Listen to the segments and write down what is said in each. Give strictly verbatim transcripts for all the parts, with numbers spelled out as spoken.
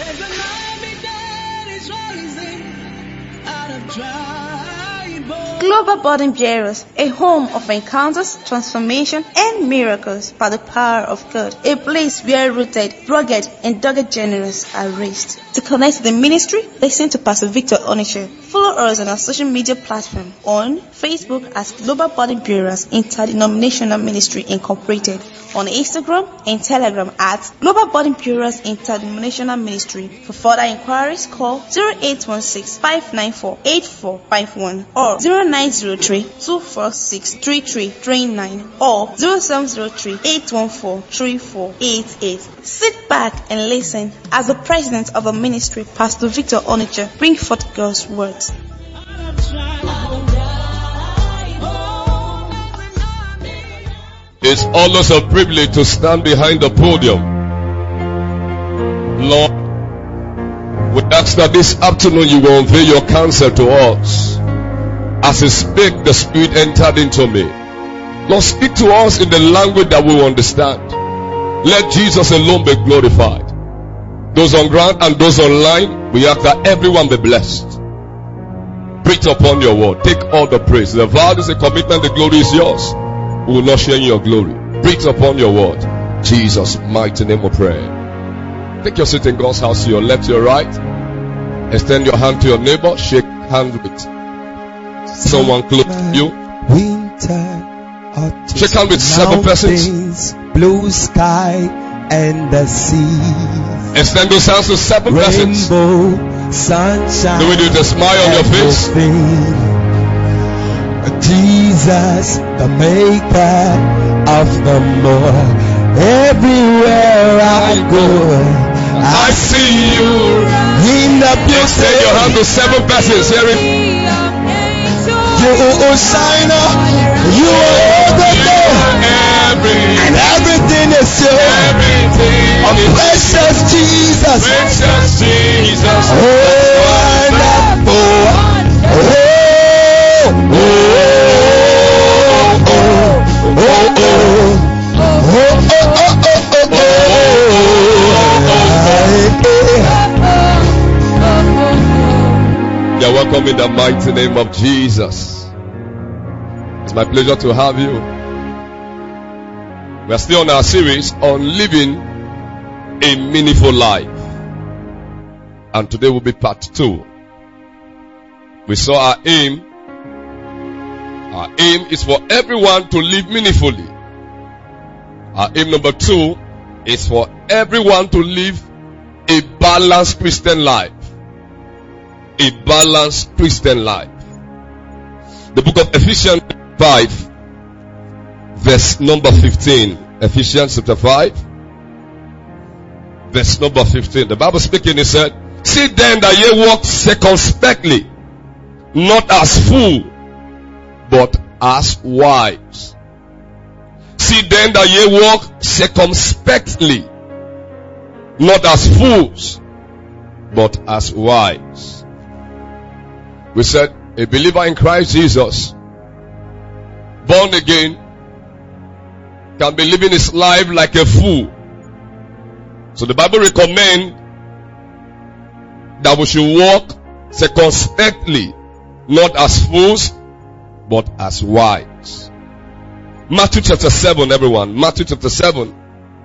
There's an army that is rising out of dry bones. Global Burden Bearers, a home of encounters, transformation, and miracles by the power of God. A place where rooted, rugged, and dogged generals are raised. To connect to the ministry, listen to Pastor Victor Onitsha. Follow us on our social media platform on Facebook as Global Burden Bearers Interdenominational Ministry Incorporated, on Instagram and Telegram at Global Burden Bearers Interdenominational Ministry. For further inquiries, call zero eight one six, five nine four, eight four five one or zero nine zero three, two four six, three three three nine or zero seven zero three, eight one four, three four eight eight. Sit back and listen as the president of the ministry, Pastor Victor Onitsha, bring forth God's words. It's always a privilege to stand behind the podium. Lord, we ask that this afternoon you will unveil your counsel to us. As I speak, the Spirit entered into me. Lord, speak to us in the language that we understand. Let Jesus alone be glorified. Those on ground and those online, we ask that everyone be blessed. Preach upon your word. Take all the praise. The vow is a commitment. The glory is yours. We will not share in your glory. Preach upon your word. Jesus' mighty name we pray. Take your seat in God's house to your left, to your right. Extend your hand to your neighbor. Shake hands with someone close to you. Winter, shake hands with seven persons. Blue sky and the sea. Extend those hands to seven persons. Rainbow, sunshine. Do we do the smile on your face? Jesus, the maker of the Lord. Everywhere I go, I see you. In the beauty. Extend your hand to seven persons. Hear it. You shine up. You are the Lord. And everything is you. Everything oh, precious Jesus. Precious Jesus. Oh, wonderful. Oh, oh, oh, oh, oh, oh. You're welcome in the mighty name of Jesus. It's my pleasure to have you. We are still on our series on living a meaningful life. And today will be part two. We saw our aim. Our aim is for everyone to live meaningfully. Our aim number two is for everyone to live a balanced Christian life. A balanced Christian life. The book of Ephesians five, verse number fifteen. Ephesians chapter five, verse number fifteen. The Bible speaking, it said, "See then that ye walk circumspectly, not as fools, but as wise. See then that ye walk circumspectly, not as fools, but as wise." We said a believer in Christ Jesus, born again, can be living his life like a fool. So the Bible recommends that we should walk circumspectly, not as fools, but as wise. Matthew chapter seven, everyone. Matthew chapter seven.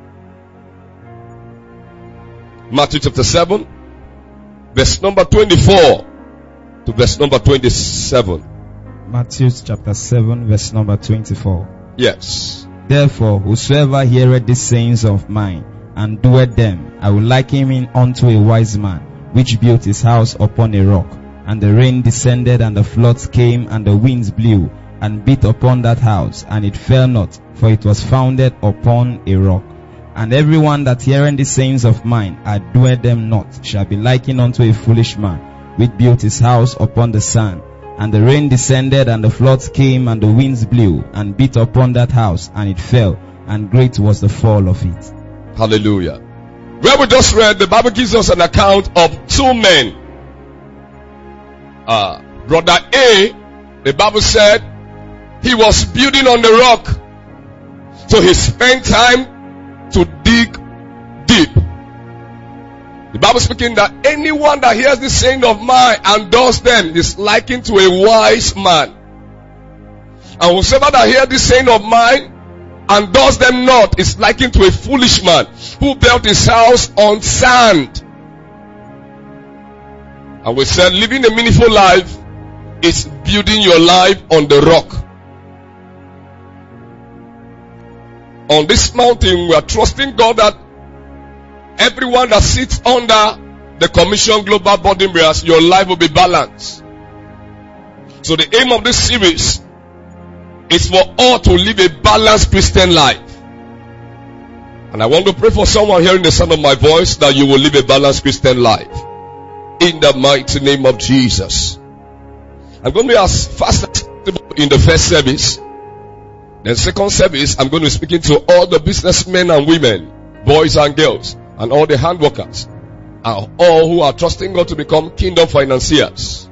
Matthew chapter seven, verse number twenty-four to verse number twenty-seven. Matthew chapter seven, verse number twenty-four. Yes. Therefore, whosoever heareth these sayings of mine, and doeth them, I will liken him unto a wise man, which built his house upon a rock. And the rain descended, and the floods came, and the winds blew, and beat upon that house, and it fell not, for it was founded upon a rock. And everyone that heareth the sayings of mine, and doeth them not, shall be likened unto a foolish man, which built his house upon the sand. And the rain descended, and the floods came, and the winds blew, and beat upon that house, and it fell, and great was the fall of it. Hallelujah. Where we just read, the Bible gives us an account of two men. Uh, brother A, the Bible said, he was building on the rock. So he spent time to dig deep. The Bible speaking that anyone that hears the saying of mine and does them is likened to a wise man. And whosoever that hears the saying of mine and does them not is likened to a foolish man who built his house on sand. And we said living a meaningful life is building your life on the rock. On this mountain, we are trusting God that everyone that sits under the Commission Global Body Mirrors, your life will be balanced. So the aim of this series is for all to live a balanced Christian life. And I want to pray for someone hearing the sound of my voice that you will live a balanced Christian life. In the mighty name of Jesus. I'm going to be as fast as possible in the first service. Then second service, I'm going to be speaking to all the businessmen and women, boys and girls, and all the hand workers, and all who are trusting God to become kingdom financiers.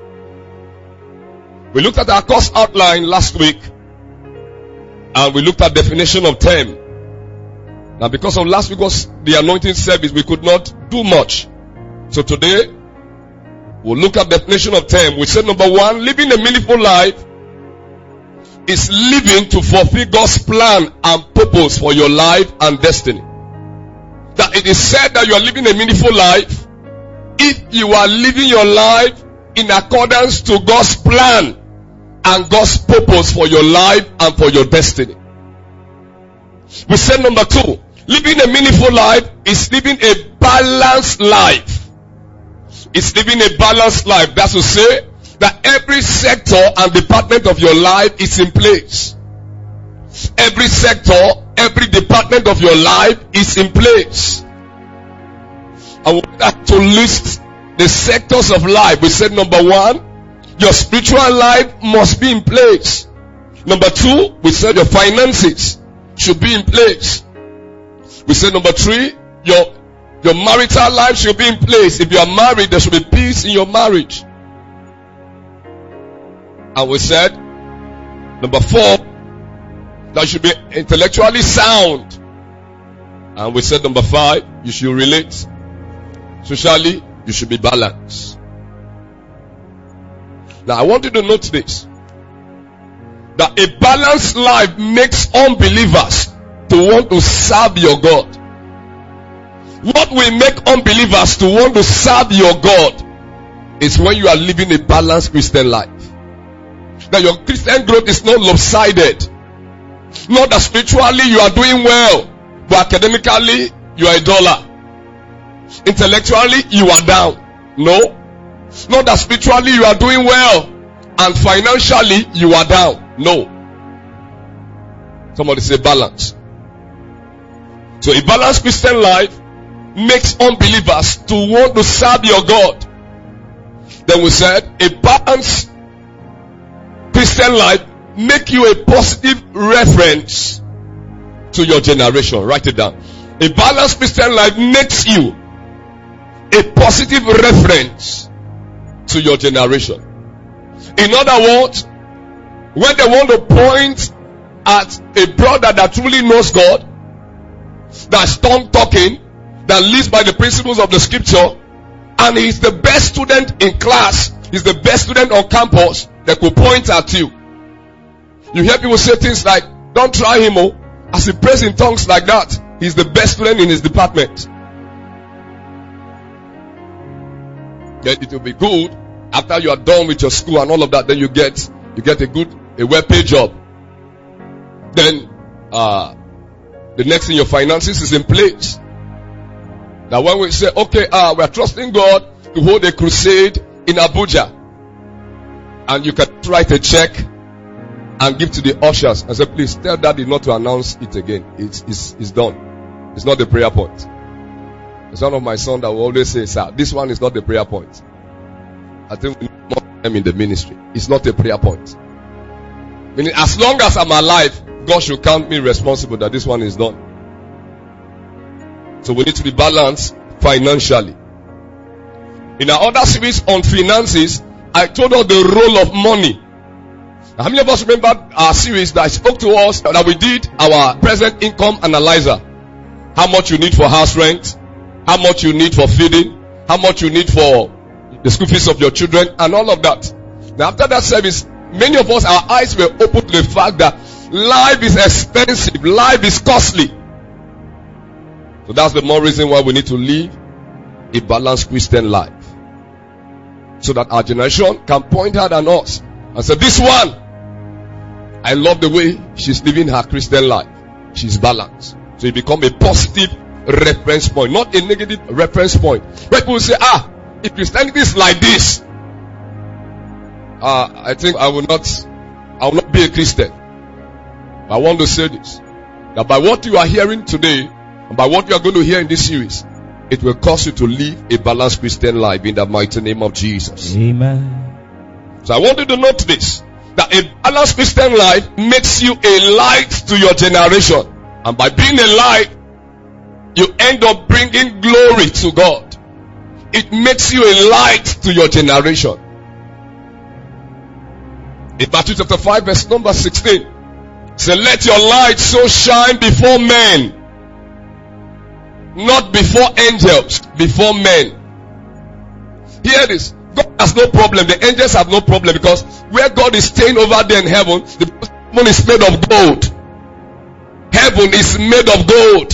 We looked at our course outline last week, and we looked at definition of term. Now because of last week was the anointing service, we could not do much. So today, we'll look at definition of term. We said number one, living a meaningful life is living to fulfill God's plan and purpose for your life and destiny. That it is said that you are living a meaningful life if you are living your life in accordance to God's plan and God's purpose for your life and for your destiny. We said number two, living a meaningful life is living a balanced life. It's living a balanced life. That's to say that every sector and department of your life is in place. Every sector, every department of your life is in place. I want to list the sectors of life. We said number one, your spiritual life must be in place. Number two, we said your finances should be in place. We said number three, your Your marital life should be in place. If you are married, there should be peace in your marriage. And we said, number four, that you should be intellectually sound. And we said number five, you should relate. Socially, you should be balanced. Now I want you to note this. That a balanced life makes unbelievers to want to serve your God. What will make unbelievers to want to serve your God is when you are living a balanced Christian life. That your Christian growth is not lopsided. Not that spiritually you are doing well, but academically you are a dollar. Intellectually you are down. No. Not that spiritually you are doing well and financially you are down. No. Somebody say balance. So a balanced Christian life makes unbelievers to want to serve your God. Then we said a balanced Christian life make you a positive reference to your generation. Write it down. A balanced Christian life makes you a positive reference to your generation. In other words, when they want to point at a brother that truly knows God, that's tongue talking, that lives by the principles of the scripture, and he's the best student in class, he's the best student on campus, they could point at you. You hear people say things like, don't try him, oh, as he prays in tongues like that, he's the best student in his department. Then it will be good after you are done with your school and all of that, then you get you get a good a well-paid job. Then uh the next thing, your finances is in place. Now when we say, okay, uh, we are trusting God to hold a crusade in Abuja, and you can write a check and give to the ushers and say, please tell daddy not to announce it again. It's, it's, it's done. It's not the prayer point. It's one of my sons that will always say, sir, this one is not the prayer point. I think we need more time in the ministry. It's not a prayer point. Meaning, as long as I'm alive, God should count me responsible that this one is done. So we need to be balanced financially. In our other series on finances, I told us the role of money. Now, how many of us remember our series that spoke to us that we did our present income analyzer? How much you need for house rent, how much you need for feeding, how much you need for the school fees of your children, and all of that. Now after that service, many of us, our eyes were open to the fact that life is expensive, life is costly. So that's the more reason why we need to live a balanced Christian life. So that our generation can point out at us and say, this one, I love the way she's living her Christian life. She's balanced. So it become a positive reference point, not a negative reference point. Where people say, ah, if Christianity is like this, uh, I think I will not, I will not be a Christian. But I want to say this, that by what you are hearing today, and by what you are going to hear in this series, it will cause you to live a balanced Christian life in the mighty name of Jesus. Amen. So I want you to note this, that a balanced Christian life makes you a light to your generation. And by being a light, you end up bringing glory to God. It makes you a light to your generation. In Matthew chapter five verse number sixteen, say, let your light so shine before men, not before angels, before men. Hear this. God has no problem. The angels have no problem, because where God is staying over there in heaven, the heaven is made of gold. Heaven is made of gold.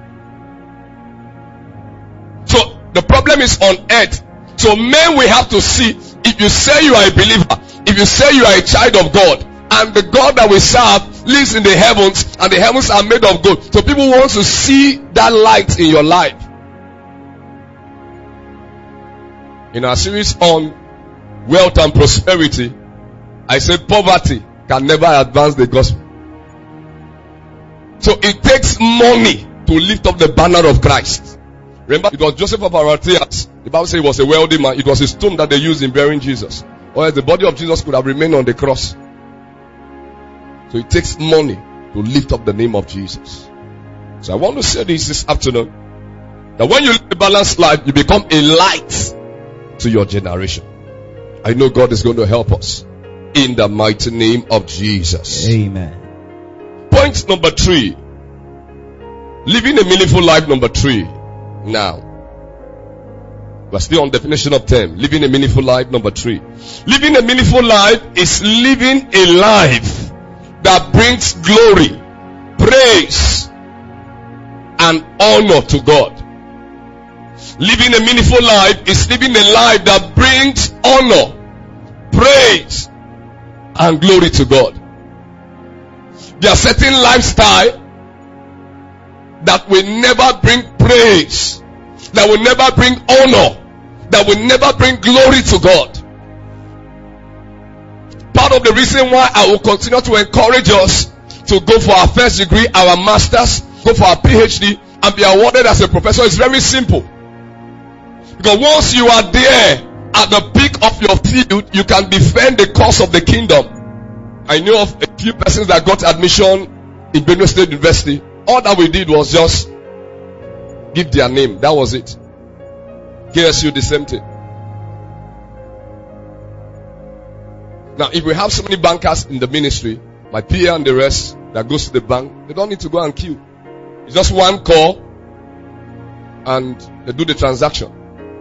So the problem is on earth. So men will have to see, if you say you are a believer, if you say you are a child of God, and the God that we serve lives in the heavens, and the heavens are made of gold. So people want to see that light in your life. In our series on wealth and prosperity, I said poverty can never advance the gospel. So it takes money to lift up the banner of Christ. Remember, it was Joseph of Arimathea. The Bible says he was a wealthy man. It was his stone that they used in burying Jesus. Or else the body of Jesus could have remained on the cross. So it takes money to lift up the name of Jesus. So I want to say this this afternoon, that when you live a balanced life, you become a light to your generation. I know God is going to help us in the mighty name of Jesus. Amen. Point number three. Living a meaningful life number three. Now, we're still on definition of term. Living a meaningful life number three. Living a meaningful life is living a life that brings glory, praise, and honor to God. Living a meaningful life is living a life that brings honor, praise, and glory to God. There are certain lifestyle that will never bring praise, that will never bring honor, that will never bring glory to God. Part of the reason why I will continue to encourage us to go for our first degree, our masters, go for our PhD, and be awarded as a professor is very simple. Because once you are there at the peak of your field, you can defend the cause of the kingdom. I know of a few persons that got admission in Benue State University. All that we did was just give their name. That was it. K S U, the same thing. Now, if we have so many bankers in the ministry, my P A and the rest that goes to the bank, they don't need to go and queue. It's just one call and they do the transaction.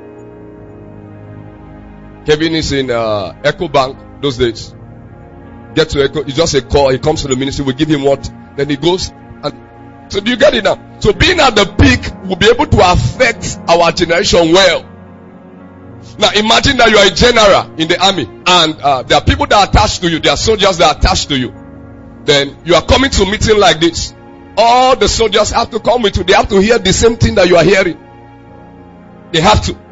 Kevin is in uh, Echo Bank those days. Get to Echo, it's just a call. He comes to the ministry, we give him what, then he goes. And so do you get it now? So being at the peak will be able to affect our generation well. Now imagine that you are a general in the army, and uh, there are people that are attached to you. There are soldiers that are attached to you. Then you are coming to a meeting like this. All the soldiers have to come with you. They have to hear the same thing that you are hearing. They have to.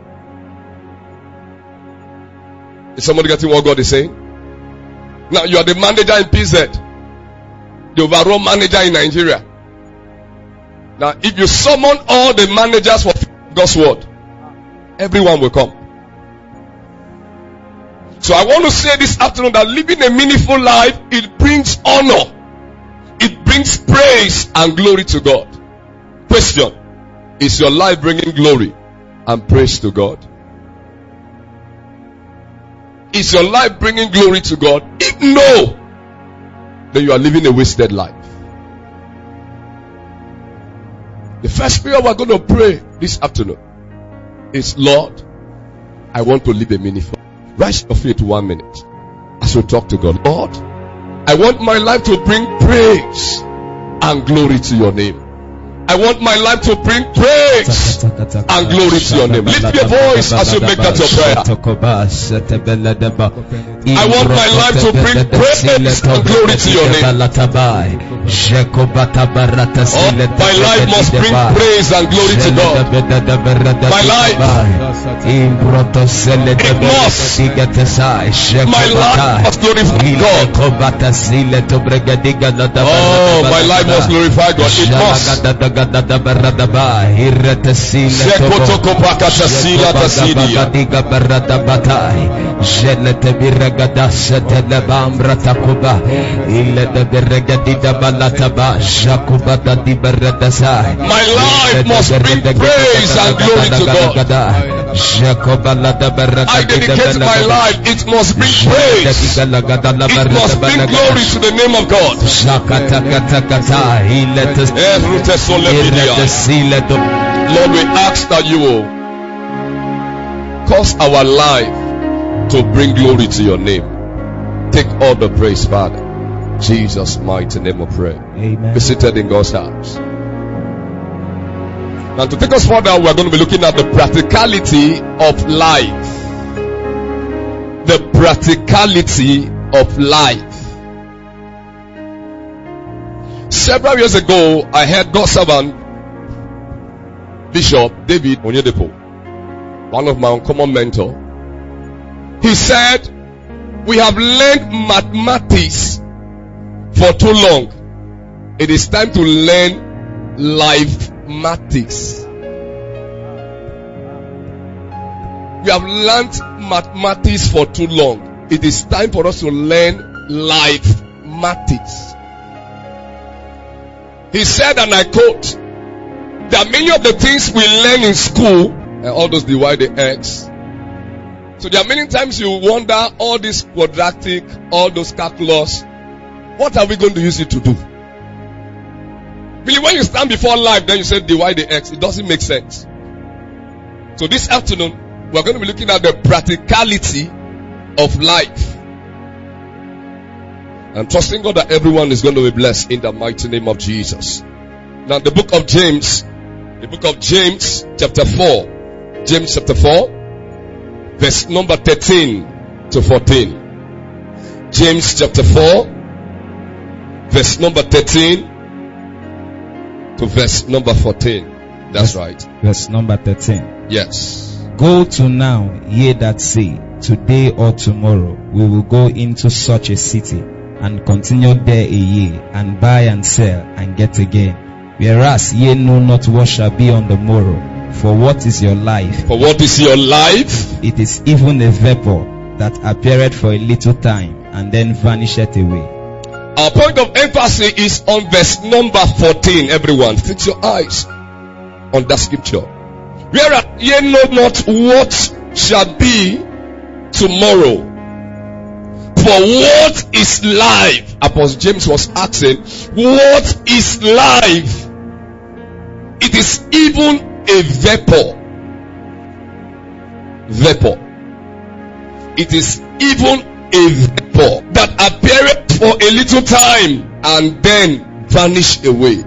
Is somebody getting what God is saying? Now you are the manager in P Z, the overall manager in Nigeria. Now if you summon all the managers for God's word, everyone will come. So I want to say this afternoon that living a meaningful life, it brings honor, it brings praise and glory to God. Question: is your life bringing glory and praise to God? Is your life bringing glory to God? If no, then you are living a wasted life. The first prayer we're going to pray this afternoon is, Lord, I want to live a meaningful. Rise your feet one minute as we talk to God. Lord, I want my life to bring praise and glory to your name. I want my life to bring praise and glory to your name. Lift your voice as you make that your prayer. I want my life to bring praise and glory to your name. Oh, my life must bring praise and glory to God. My life, it must. My life must glorify God. Oh, my life must glorify God. It must. My life must bring praise and glory to God. I dedicate my life. It must bring praise. It must bring glory to the name of God. Lord, we ask that you will cause our life to bring glory to your name. Take all the praise, Father. Jesus' mighty name of prayer. Amen. Be seated in God's house. Now, to take us further, we are going to be looking at the practicality of life. The practicality of life. Several years ago, I heard God's servant, Bishop David Onyedepo, one of my uncommon mentors. He said, we have learned mathematics for too long. It is time to learn life-matics. We have learned mathematics for too long. It is time for us to learn life-matics. He said, and I quote, that many of the things we learn in school, and all those divide the x. So there are many times you wonder, all this quadratic, all those calculus, what are we going to use it to do? Really, when you stand before life, then you say divide the x. It doesn't make sense. So this afternoon, we're going to be looking at the practicality of life. And trusting God that everyone is going to be blessed in the mighty name of Jesus. Now the book of James, the book of James chapter four, James chapter four, verse number thirteen to fourteen. James chapter four, verse number thirteen to verse number fourteen. That's right. Verse number thirteen. Yes. Go to now, ye that say, today or tomorrow we will go into such a city, and continue there a year, and buy and sell, and get again. Whereas ye know not what shall be on the morrow. For what is your life? For what is your life? It is even a vapor that appeareth for a little time, and then vanisheth away. Our point of emphasis is on verse number fourteen. Everyone, fix your eyes on that scripture. Whereas ye know not what shall be tomorrow. For what is life? Apostle James was asking, what is life? It is even a vapor. Vapor. It is even a vapor that appeareth for a little time and then vanish away.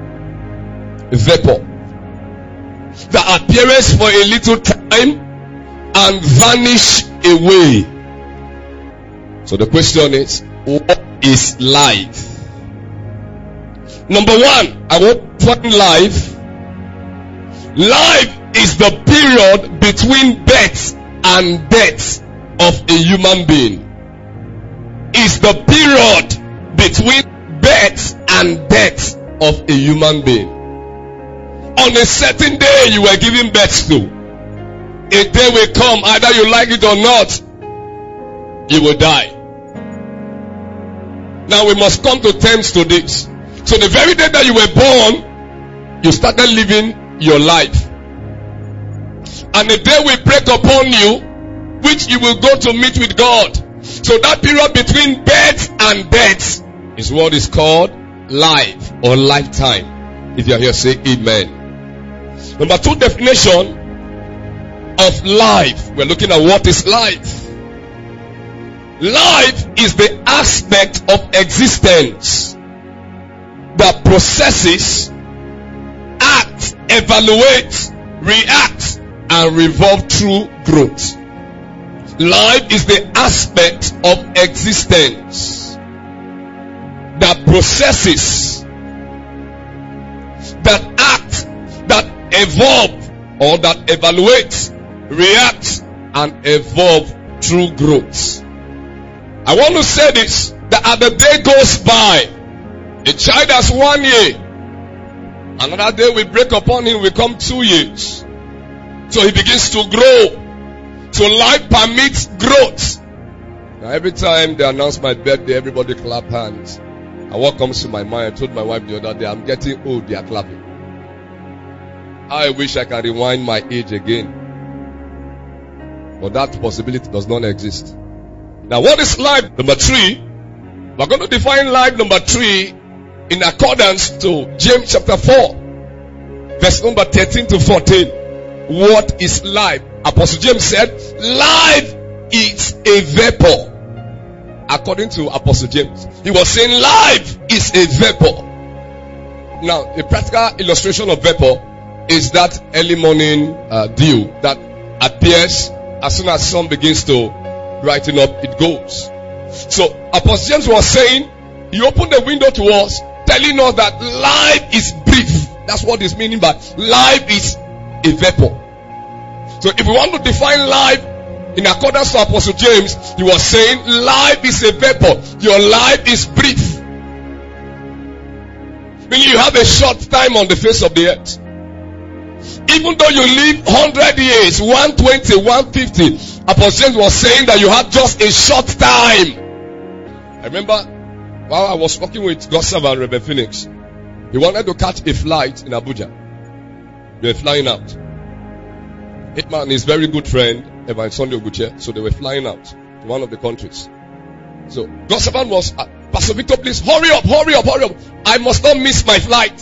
Vapor that appeareth for a little time and vanish away. So the question is, what is life? Number one, I want to find life. Life is the period between birth and death of a human being. It's the period between birth and death of a human being. On a certain day you were giving birth to. A day will come, either you like it or not, you will die. Now we must come to terms to this. So the very day that you were born, you started living your life. And a day will break upon you, which you will go to meet with God. So that period between birth and death is what is called life or lifetime. If you are here, say amen. Number two definition of life. We're looking at what is life. Life is the aspect of existence that processes, acts, evaluates, reacts, and revolves through growth. Life is the aspect of existence that processes, that acts, that evolve, or that evaluates, reacts, and evolve through growth. I want to say this, that as the day goes by, a child has one year, another day we break upon him, we come two years. So he begins to grow. So life permits growth. Now every time they announce my birthday, everybody clap hands. And what comes to my mind, I told my wife the other day, I'm getting old, they are clapping. I wish I can rewind my age again. But that possibility does not exist. Now what is life? Number three, we're going to define life number three in accordance to James chapter four, verse number thirteen to fourteen. What is life? Apostle James said, life is a vapor. According to Apostle James, he was saying life is a vapor. Now, a practical illustration of vapor is that early morning uh, dew that appears as soon as sun begins to brighten up, it goes. So, Apostle James was saying, he opened the window to us, telling us that life is brief. That's what he's meaning by life is a vapor. So if we want to define life in accordance to Apostle James, he was saying life is a vapor. Your life is brief. Meaning you have a short time on the face of the earth. Even though you live one hundred years, one twenty, one fifty, Apostle James was saying that you have just a short time. I remember while I was working with God's servant Reverend Phoenix, he wanted to catch a flight in Abuja. They were flying out. Hitman and his very good friend, Evan Sunday Oguche, so they were flying out to one of the countries. So God's servant was, uh, Pastor Victor, please hurry up, hurry up, hurry up. I must not miss my flight.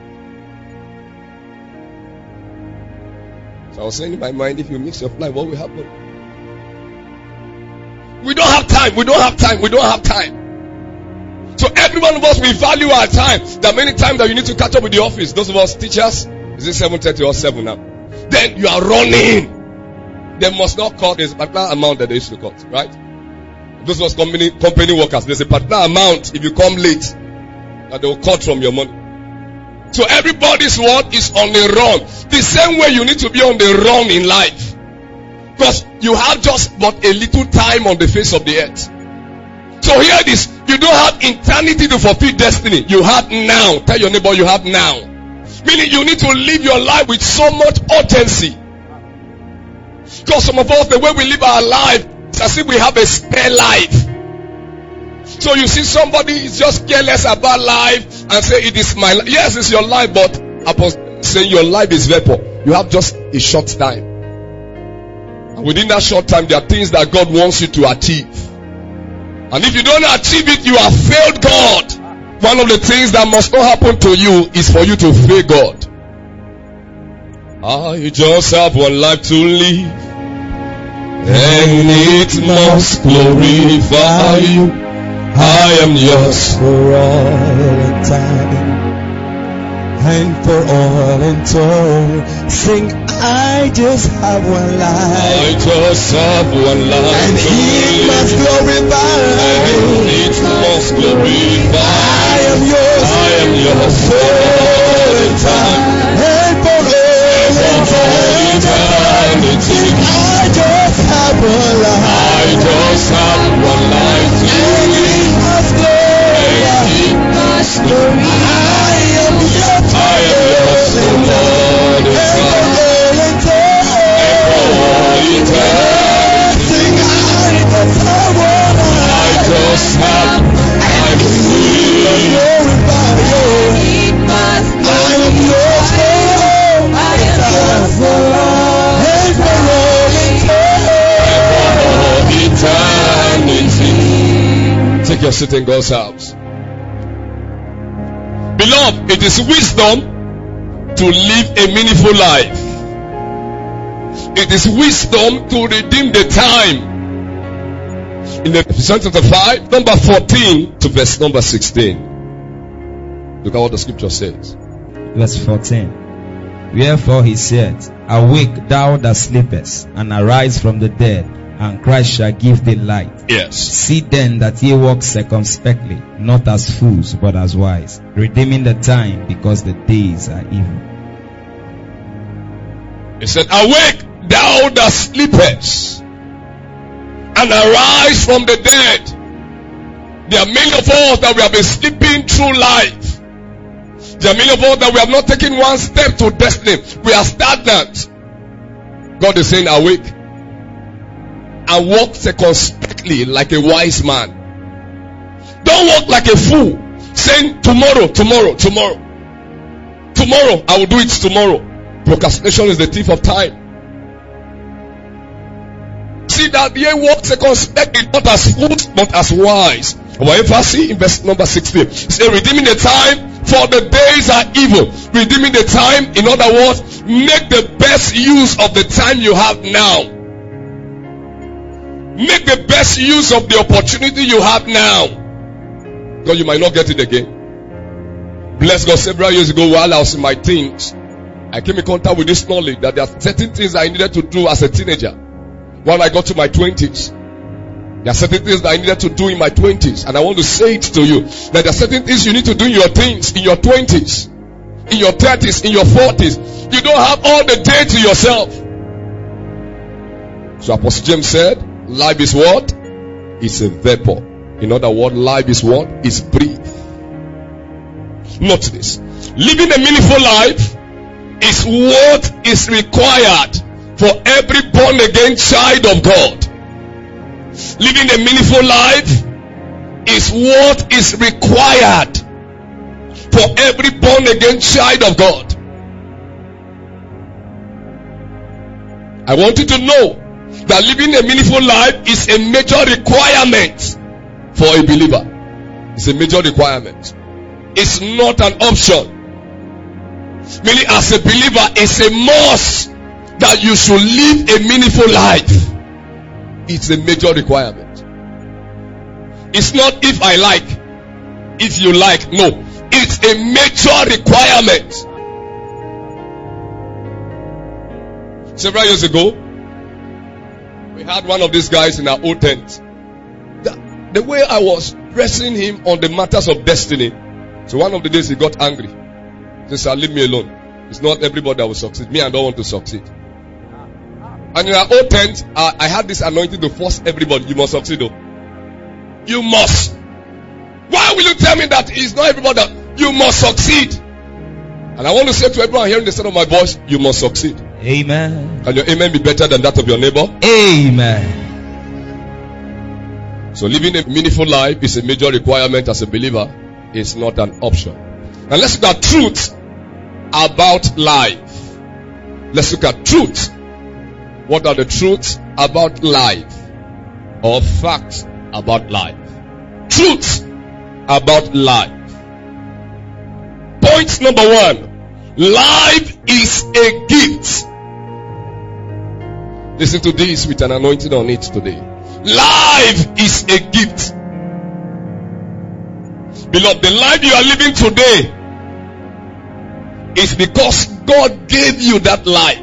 So I was saying in my mind, if you miss your flight, what will happen? We don't have time, we don't have time, we don't have time. So every one of us, we value our time. There are many times that you need to catch up with the office. Those of us teachers, is it seven thirty or seven now? Then you are running. They must not cut. There's a particular amount that they used to cut, right? Those of us company, company workers, there's a particular amount if you come late that they will cut from your money. So everybody's work is on the run. The same way you need to be on the run in life. Because you have just but a little time on the face of the earth. So hear this. You don't have eternity to fulfill destiny. You have now. Tell your neighbor you have now. Meaning you need to live your life with so much urgency. Because some of us, the way we live our life, it's as if we have a spare life. So you see somebody is just careless about life and say it is my life. Yes, it's your life, but Apostle saying your life is vapor. You have just a short time. And within that short time, there are things that God wants you to achieve. And if you don't achieve it, you have failed God. One of the things that must not happen to you is for you to fail God. I just have one life to live, and it must glorify you. I am yours for all time and for all eternity. Sing, I just have one life. I just have one life, and He must glorify. And it must glorify. I am yours. I am yours for all time and for all eternity. Sing, I just have one life. I just have one life to and He must glorify. I am yours. I am yours for all the time and for all eternity. Sing, I just have one life. I just have. I'm free. Glorify you. I am yours for all time and for all eternity. Take your seat in God's house. Beloved, it is wisdom to live a meaningful life. It is wisdom to redeem the time. In Ephesians chapter five, number fourteen to verse number sixteen. Look at what the scripture says. Verse fourteen. Wherefore he said, Awake thou that sleepest, and arise from the dead, and Christ shall give thee light. Yes. See then that ye walk circumspectly, not as fools, but as wise, redeeming the time, because the days are evil. He said, Awake thou that sleepest, and arise from the dead. There are many of us that we have been sleeping through life. There are many of us that we have not taken one step to destiny. We are stagnant. God is saying, awake and walk circumspectly like a wise man. Don't walk like a fool, saying tomorrow, tomorrow, tomorrow. Tomorrow, I will do it tomorrow. Procrastination is the thief of time. See that ye walk circumspectly, not as fools, but as wise. However, see in verse number sixteen. Say, redeeming the time, for the days are evil. Redeeming the time, in other words, make the best use of the time you have now. Make the best use of the opportunity you have now. Because you might not get it again. Bless God, several years ago while I was in my teens, I came in contact with this knowledge that there are certain things I needed to do as a teenager. When I got to my twenties, there are certain things that I needed to do in my twenties, and I want to say it to you that there are certain things you need to do in your teens, in your twenties, in your thirties, in your forties. You don't have all the day to yourself. So Apostle James said, life is what? It's a vapor. In other words, life is what? It's breath. Note this. Living a meaningful life is what is required for every born again child of God. Living a meaningful life is what is required for every born again child of God. I want you to know that living a meaningful life is a major requirement for a believer. It's a major requirement. It's not an option. Meaning, as a believer, it's a must that you should live a meaningful life. It's a major requirement. It's not if I like, if you like. No, it's a major requirement. Several years ago, we had one of these guys in our old tent. The, the way I was pressing him on the matters of destiny, so one of the days he got angry. He said, leave me alone. It's not everybody that will succeed. Me, I don't want to succeed. And in our old tent, uh, I had this anointing to force everybody. You must succeed though. You must. Why will you tell me that it's not everybody that you must succeed? And I want to say to everyone hearing the sound of my voice, you must succeed. Amen. Can your amen be better than that of your neighbor? Amen. So living a meaningful life is a major requirement as a believer. It's not an option. Now let's look at truth about life. Let's look at truth. What are the truths about life? Or facts about life? Truths about life. Point number one. Life is a gift. Listen to this with an anointing on it today. Life is a gift. Beloved, the life you are living today is because God gave you that life.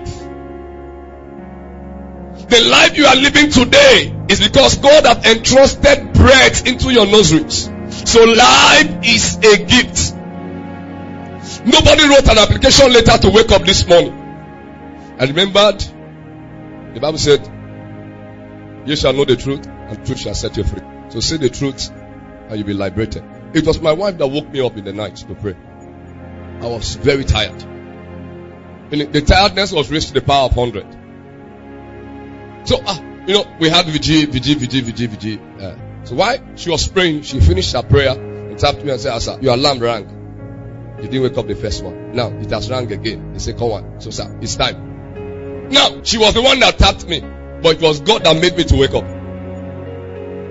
The life you are living today is because God has entrusted breath into your nostrils. So life is a gift. Nobody wrote an application letter to wake up this morning. I remembered the Bible said, you shall know the truth, and truth shall set you free. So say the truth and you'll be liberated. It was my wife that woke me up in the night to pray. I was very tired. And the tiredness was raised to the power of one hundred. So, ah, you know, we had V G, V G, V G, V G, V G. Uh, so while she was praying, she finished her prayer and tapped me and said, sir, your alarm rang. You didn't wake up the first one. Now, it has rang again. The second one. So, sir, it's time. Now, she was the one that tapped me. But it was God that made me to wake up.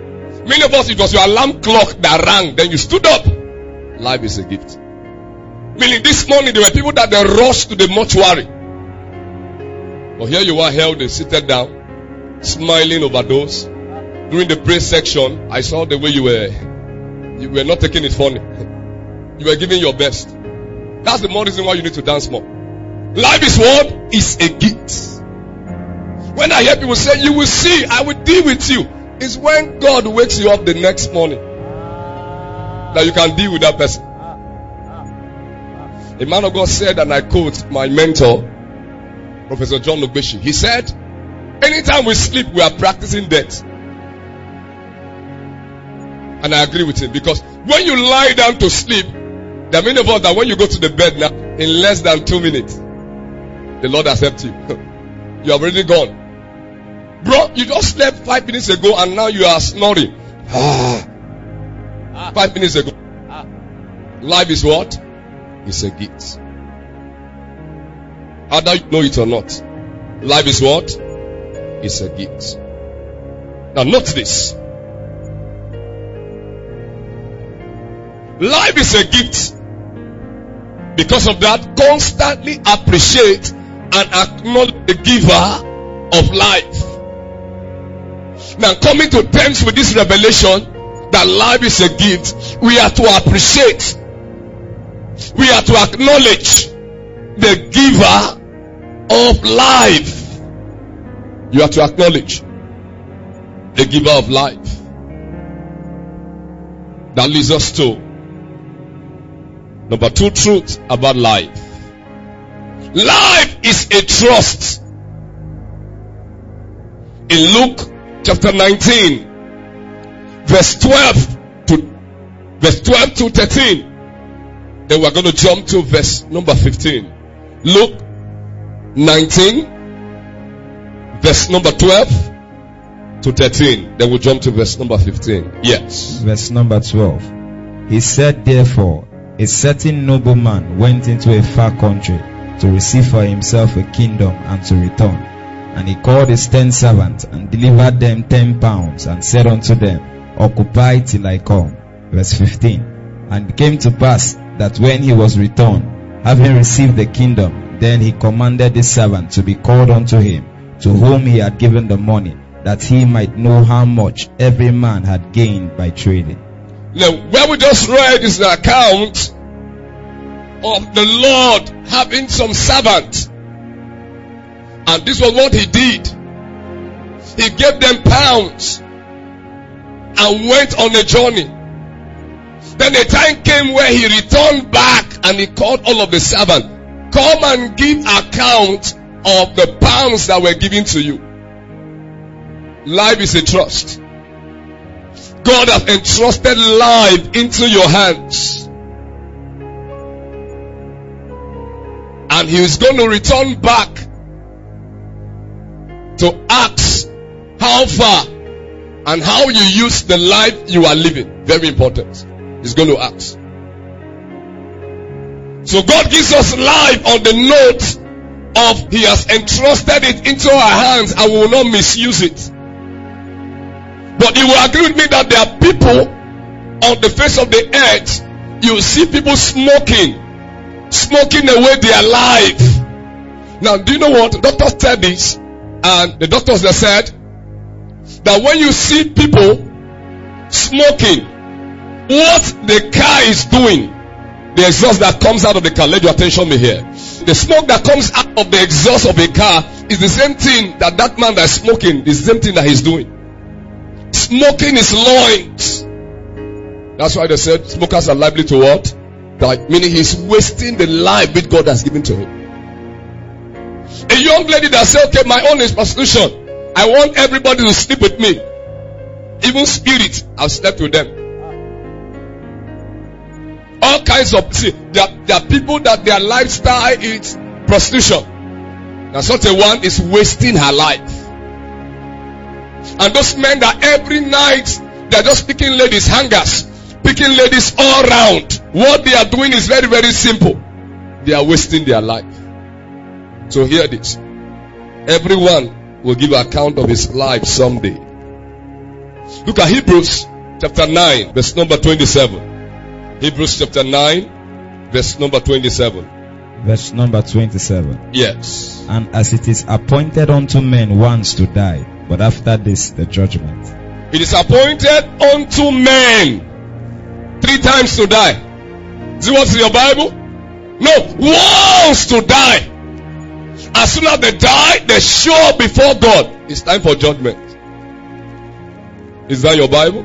Many of us, it was your alarm clock that rang. Then you stood up. Life is a gift. Meaning this morning there were people that they rushed to the mortuary. But here you are held and seated down, smiling over those. During the praise section, I saw the way you were, you were not taking it funny. You were giving your best. That's the more reason why you need to dance more. Life is what? Is a gift. When I hear people say, you will see, I will deal with you, it's when God wakes you up the next morning that you can deal with that person. A man of God said, and I quote my mentor, Professor John Ogbeshi. He said, anytime we sleep, we are practicing death. And I agree with him, because when you lie down to sleep, there are many of us that when you go to the bed now, in less than two minutes, the Lord has helped you. You have already gone. Bro, you just slept five minutes ago and now you are snoring. Five minutes ago. Life is what? It's a gift. Either you know it or not. Life is what? It's a gift. Now note this. Life is a gift. Because of that, constantly appreciate and acknowledge the giver of life. Now, coming to terms with this revelation that life is a gift, we are to appreciate, we are to acknowledge the giver of life. You are to acknowledge the giver of life. That leads us to number two truth about life. Life is a trust. In Luke chapter nineteen, verse twelve to verse twelve to thirteen. Then we're going to jump to verse number fifteen. Luke nineteen, verse number twelve to thirteen. Then we'll jump to verse number fifteen. Yes. Verse number twelve. He said, therefore, a certain nobleman went into a far country to receive for himself a kingdom and to return. And he called his ten servants and delivered them ten pounds and said unto them, occupy till I come. Verse fifteen. And it came to pass that when he was returned, having received the kingdom, then he commanded the servant to be called unto him, to whom he had given the money, that he might know how much every man had gained by trading. Now, where we just read is the account of the Lord having some servant. And this was what he did. He gave them pounds and went on a journey. Then a time came where he returned back and he called all of the servants. Come and give account of the pounds that were given to you. Life is a trust. God has entrusted life into your hands. And he is going to return back to ask how far and how you use the life you are living. Very important. He's going to ask. So God gives us life on the note of he has entrusted it into our hands and we will not misuse it. But you will agree with me that there are people on the face of the earth, you see people smoking, smoking away their life. Now, do you know what? Doctors said this, and the doctors they said that when you see people smoking, what the car is doing, the exhaust that comes out of the car, let your attention be here. The smoke that comes out of the exhaust of a car is the same thing that that man that's smoking, the same thing that he's doing. Smoking is loins. That's why they said smokers are liable to what? Die. Meaning he's wasting the life which God has given to him. A young lady that said, okay, my own is prostitution. I want everybody to sleep with me. Even spirits, I've slept with them. All kinds of, see, there are, there are people that their lifestyle is prostitution. And such a one is wasting her life. And those men that every night they're just picking ladies hangers, picking ladies all around. What they are doing is very, very simple. They are wasting their life. So hear this. Everyone will give account of his life someday. Look at Hebrews chapter nine, verse number twenty-seven. Hebrews chapter nine, Verse number twenty-seven. Verse number twenty-seven. Yes. And as it is appointed unto men once to die, but after this the judgment. It is appointed unto men three times to die. See what's in your Bible? No, once to die. As soon as they die, they're sure before God. It's time for judgment. Is that your Bible?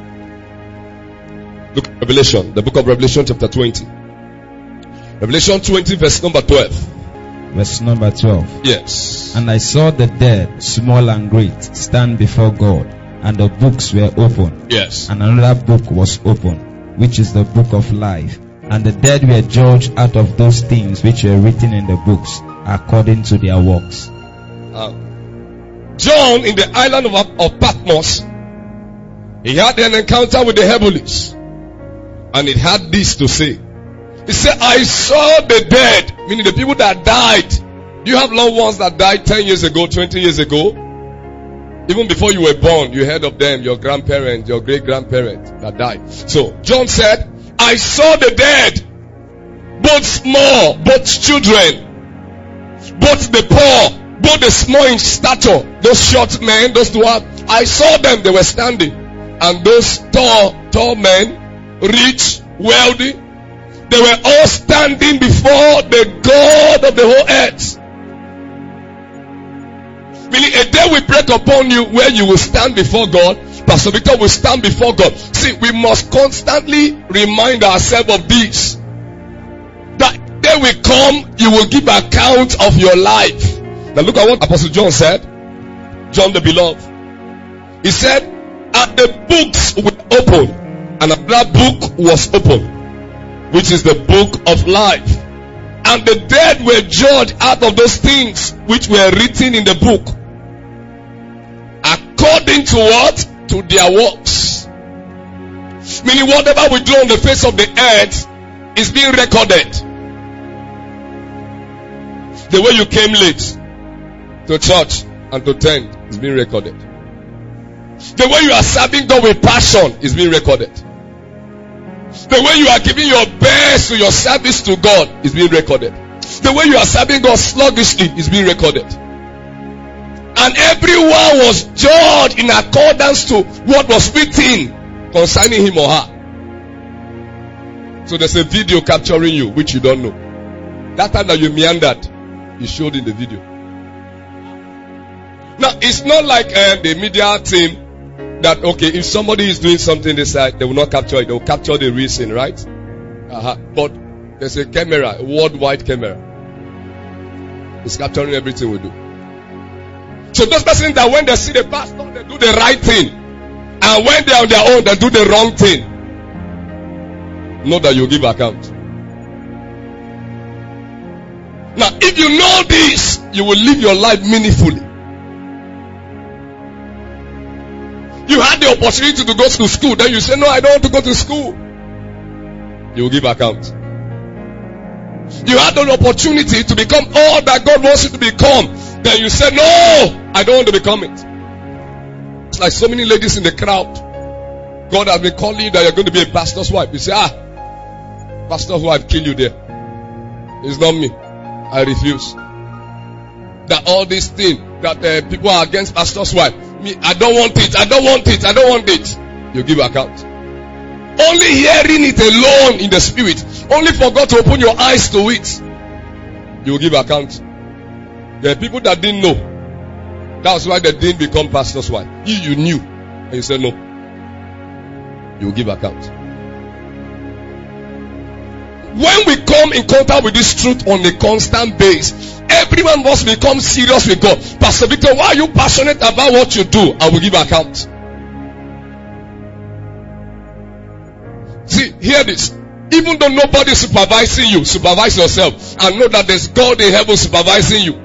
Look at Revelation, the book of Revelation chapter twenty. Revelation twenty verse number twelve. Verse number twelve. Yes. And I saw the dead, small and great, stand before God, and the books were opened. Yes. And another book was opened, which is the book of life. And the dead were judged out of those things which were written in the books, according to their works. Uh, John, in the island of, of Patmos, he had an encounter with the heavenlies. And it had this to say. He said, I saw the dead, meaning the people that died. Do you have loved ones that died ten years ago, twenty years ago? Even before you were born, you heard of them, your grandparents, your great-grandparents that died. So, John said, I saw the dead, both small, both children, both the poor, both the small in stature, those short men, those two are, I saw them, they were standing. And those tall, tall men, rich, wealthy, they were all standing before the God of the whole earth. Meaning a day will break upon you where you will stand before God. Pastor Victor will stand before God. See, we must constantly remind ourselves of this. That day will come, you will give account of your life. Now look at what Apostle John said. John the beloved. He said, and the books were open, and another book was open, which is the book of life. And the dead were judged out of those things which were written in the book, according to what? To their works. Meaning whatever we do on the face of the earth is being recorded. The way you came late to church and to tent is being recorded. The way you are serving God with passion is being recorded. The way you are giving your best to your service to God is being recorded. The way you are serving God sluggishly is being recorded. And everyone was judged in accordance to what was written concerning him or her. So there's a video capturing you which you don't know. That time that you meandered, you showed in the video. Now it's not like uh, the media team that, okay, if somebody is doing something this side, they will not capture it. They will capture the reason, right? Uh-huh. But there's a camera, a worldwide camera. It's capturing everything we do. So those persons that when they see the pastor, they do the right thing. And when they are on their own, they do the wrong thing. Know that you give account. Now, if you know this, you will live your life meaningfully. You had the opportunity to go to school. Then you say, no, I don't want to go to school. You will give account. You had an opportunity to become all that God wants you to become. Then you say, no, I don't want to become it. It's like so many ladies in the crowd. God has been calling you that you're going to be a pastor's wife. You say, ah, pastor's wife, kill you there. It's not me. I refuse. That all these things that uh, people are against pastor's wife. Me, I don't want it. I don't want it. I don't want it. You give account. Only hearing it alone in the spirit. Only for God to open your eyes to it. You will give account. There are people that didn't know. That's why they didn't become pastor's wife. You, you knew. And you said no. You will give account. When we come in contact with this truth on a constant base, everyone must become serious with God. Pastor Victor, why are you passionate about what you do? I will give account. See, hear this. Even though nobody is supervising you, supervise yourself and know that there's God in heaven supervising you.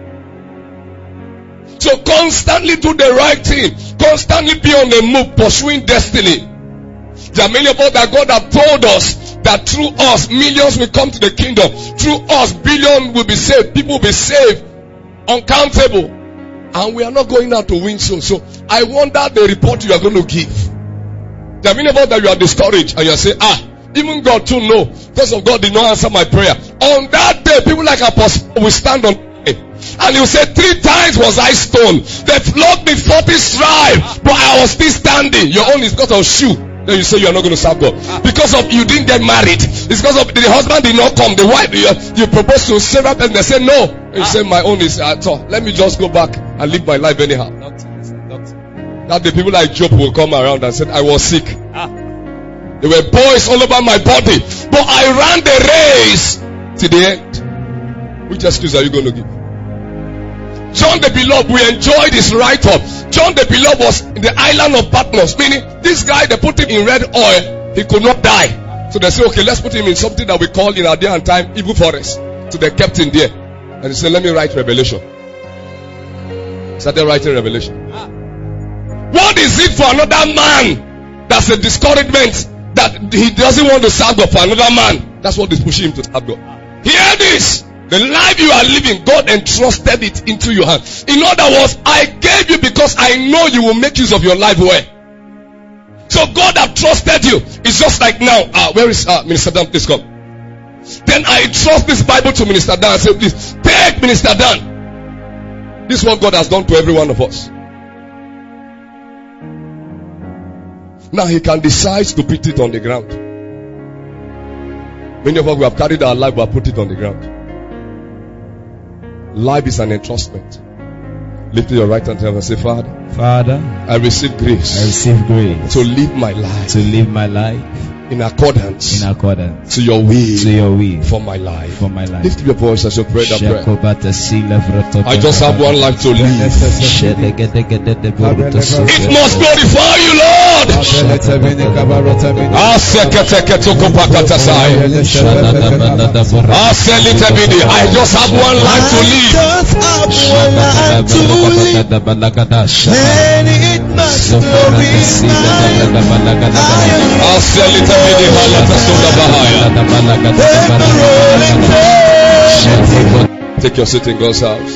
So constantly do the right thing. Constantly be on the move, pursuing destiny. There are many of us that God have told us that through us, millions will come to the kingdom. Through us, billions will be saved. People will be saved. Uncountable. And we are not going out to win soon. So I wonder the report you are going to give. There are many of us that you are discouraged and you are saying, ah, Even God too know. Because of God did not answer my prayer. On that day, people like Apostle will stand on it. And you say, three times was I stoned. They flogged me forty stripes, but I was still standing. Your own is because of shoe. Then you say you are not going to serve God. Because of you didn't get married. It's because of the husband did not come. The wife, you, you proposed to several people. They say no. And you say my own is at all. Let me just go back and live my life anyhow. That the people like Job will come around and say I was sick. There were boils all over my body, but I ran the race to the end. Which excuse are you going to give? John the Beloved, we enjoyed his write-up. John the Beloved was in the island of Patmos, meaning this guy, they put him in red oil, he could not die. So they say, okay, let's put him in something that we call in our day and time evil forest. So they kept him there. And he said, let me write Revelation. Started writing Revelation. What is it for another man that's a discouragement that he doesn't want to serve God for another man? That's what is pushing him to serve God. Hear this. The life you are living, God entrusted it into your hand. In other words, I gave you because I know you will make use of your life well. So God have trusted you. It's just like now, uh, where is uh, Minister Dan? Please come. Then I trust this Bible to Minister Dan and say, please, take Minister Dan. This is what God has done to every one of us. Now he can decide to put it on the ground. Many of us, we have carried our life, we have put it on the ground. Life is an entrustment. Lift your right hand and say, Father, Father, I receive grace. I receive grace to live my life. To live my life in accordance. In accordance to your will. To your will for my life. For my life. Lift your voice as you pray that prayer. I just have one life to live. It must glorify you, Lord. I just have one life to live. And it must glorify. Take your seat in God's house.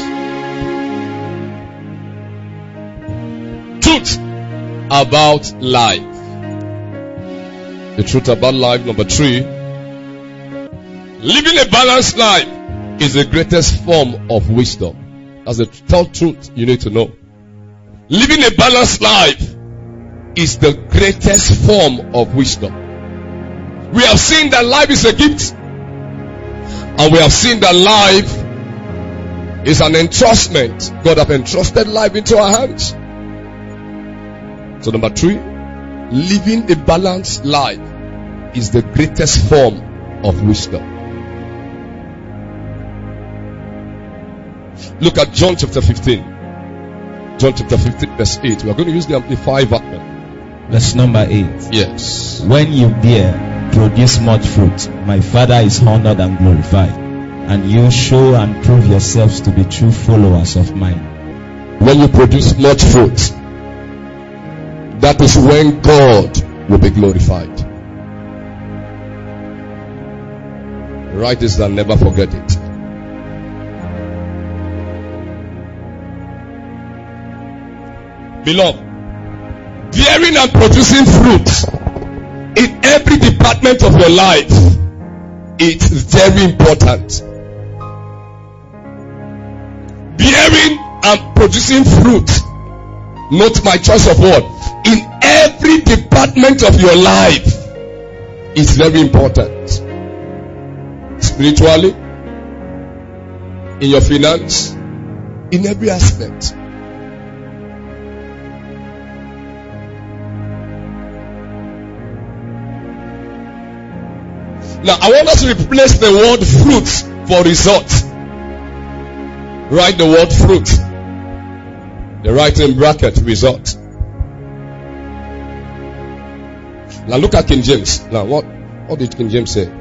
Truth about life. The truth about life, number three. Living a balanced life is the greatest form of wisdom. That's the third truth you need to know. Living a balanced life is the greatest form of wisdom. We have seen that life is a gift. And we have seen that life is an entrustment. God has entrusted life into our hands. So number three, living a balanced life is the greatest form of wisdom. Look at John chapter fifteen. John chapter fifteen verse eight. We are going to use the Amplified Version. Verse number eight. Yes. When you bear produce much fruit, my Father is honored and glorified, and you show and prove yourselves to be true followers of mine. When you produce much fruit, that is when God will be glorified. Write this down, never forget it. Beloved, bearing and producing fruit in every department of your life, it's very important. Bearing and producing fruit, note my choice of word, in every department of your life is very important. Spiritually, in your finance, in every aspect. Now, I want us to replace the word fruit for result. Write the word fruit. They write in bracket result. Now look at King James. Now what, what did King James say?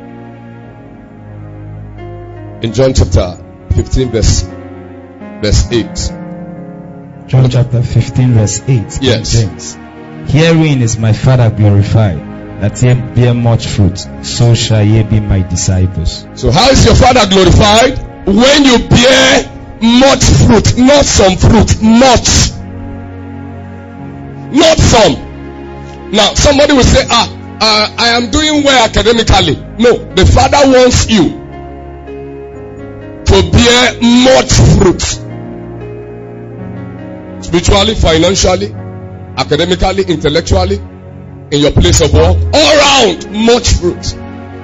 In John chapter fifteen verse, verse eight. John chapter fifteen verse eight. Yes. King James. Herein is my Father glorified, that ye bear much fruit, so shall ye be my disciples. So how is your Father glorified? When you bear much fruit, not some fruit, much. Not some. Now somebody will say, ah, uh, I am doing well academically. No, the Father wants you to bear much fruit. Spiritually, financially, academically, intellectually, in your place of work, all around, much fruit.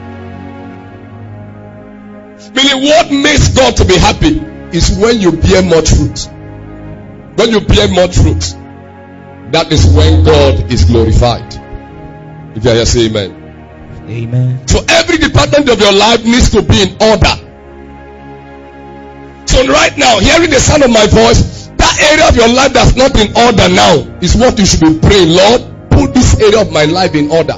Meaning, what makes God to be happy is when you bear much fruit. When you bear much fruit, that is when God is glorified. If you are here, say amen. Amen. So every department of your life needs to be in order. So right now, hearing the sound of my voice, that area of your life that's not in order now is what you should be praying. Lord, put this area of my life in order.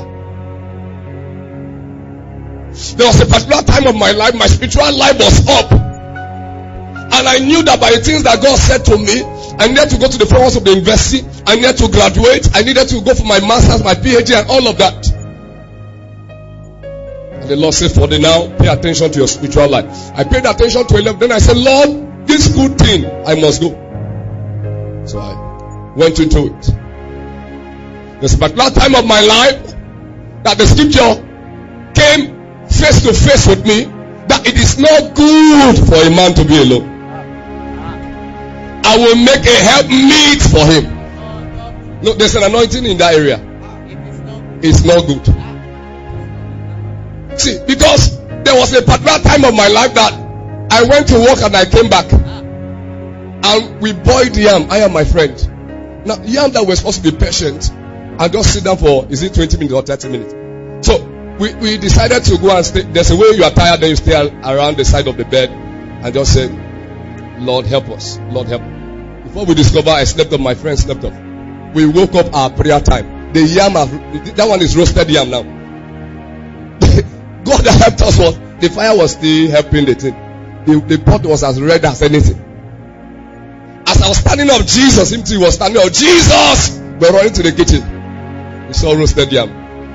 There was a particular time of my life, my spiritual life was up. And I knew that by the things that God said to me, I needed to go to the programs of the university, I needed to graduate, I needed to go for my master's, my PhD, and all of that. And the Lord said, for the now, pay attention to your spiritual life. I paid attention to it. Then I said, Lord, this good thing, I must go. So I went into it. There's a particular time of my life that the scripture came face to face with me that it is not good for a man to be alone. I will make a help meet for him. No, there's an anointing in that area. It's not good. See, because there was a particular time of my life that I went to work and I came back. And we boiled yam, I and my friend. Now, yam that we're supposed to be patient and just sit down for, is it twenty minutes or thirty minutes? So, we, we decided to go and stay. There's a way you are tired, then you stay around the side of the bed and just say, Lord help us, Lord help. Before we discover, I slept off, my friend slept off. We woke up our prayer time. The yam, that one is roasted yam now. God helped us. Was, the fire was still helping the thing. The, the pot was as red as anything. As I was standing up, Jesus, him too was standing up. Jesus! We're running to the kitchen. We saw roasted yam.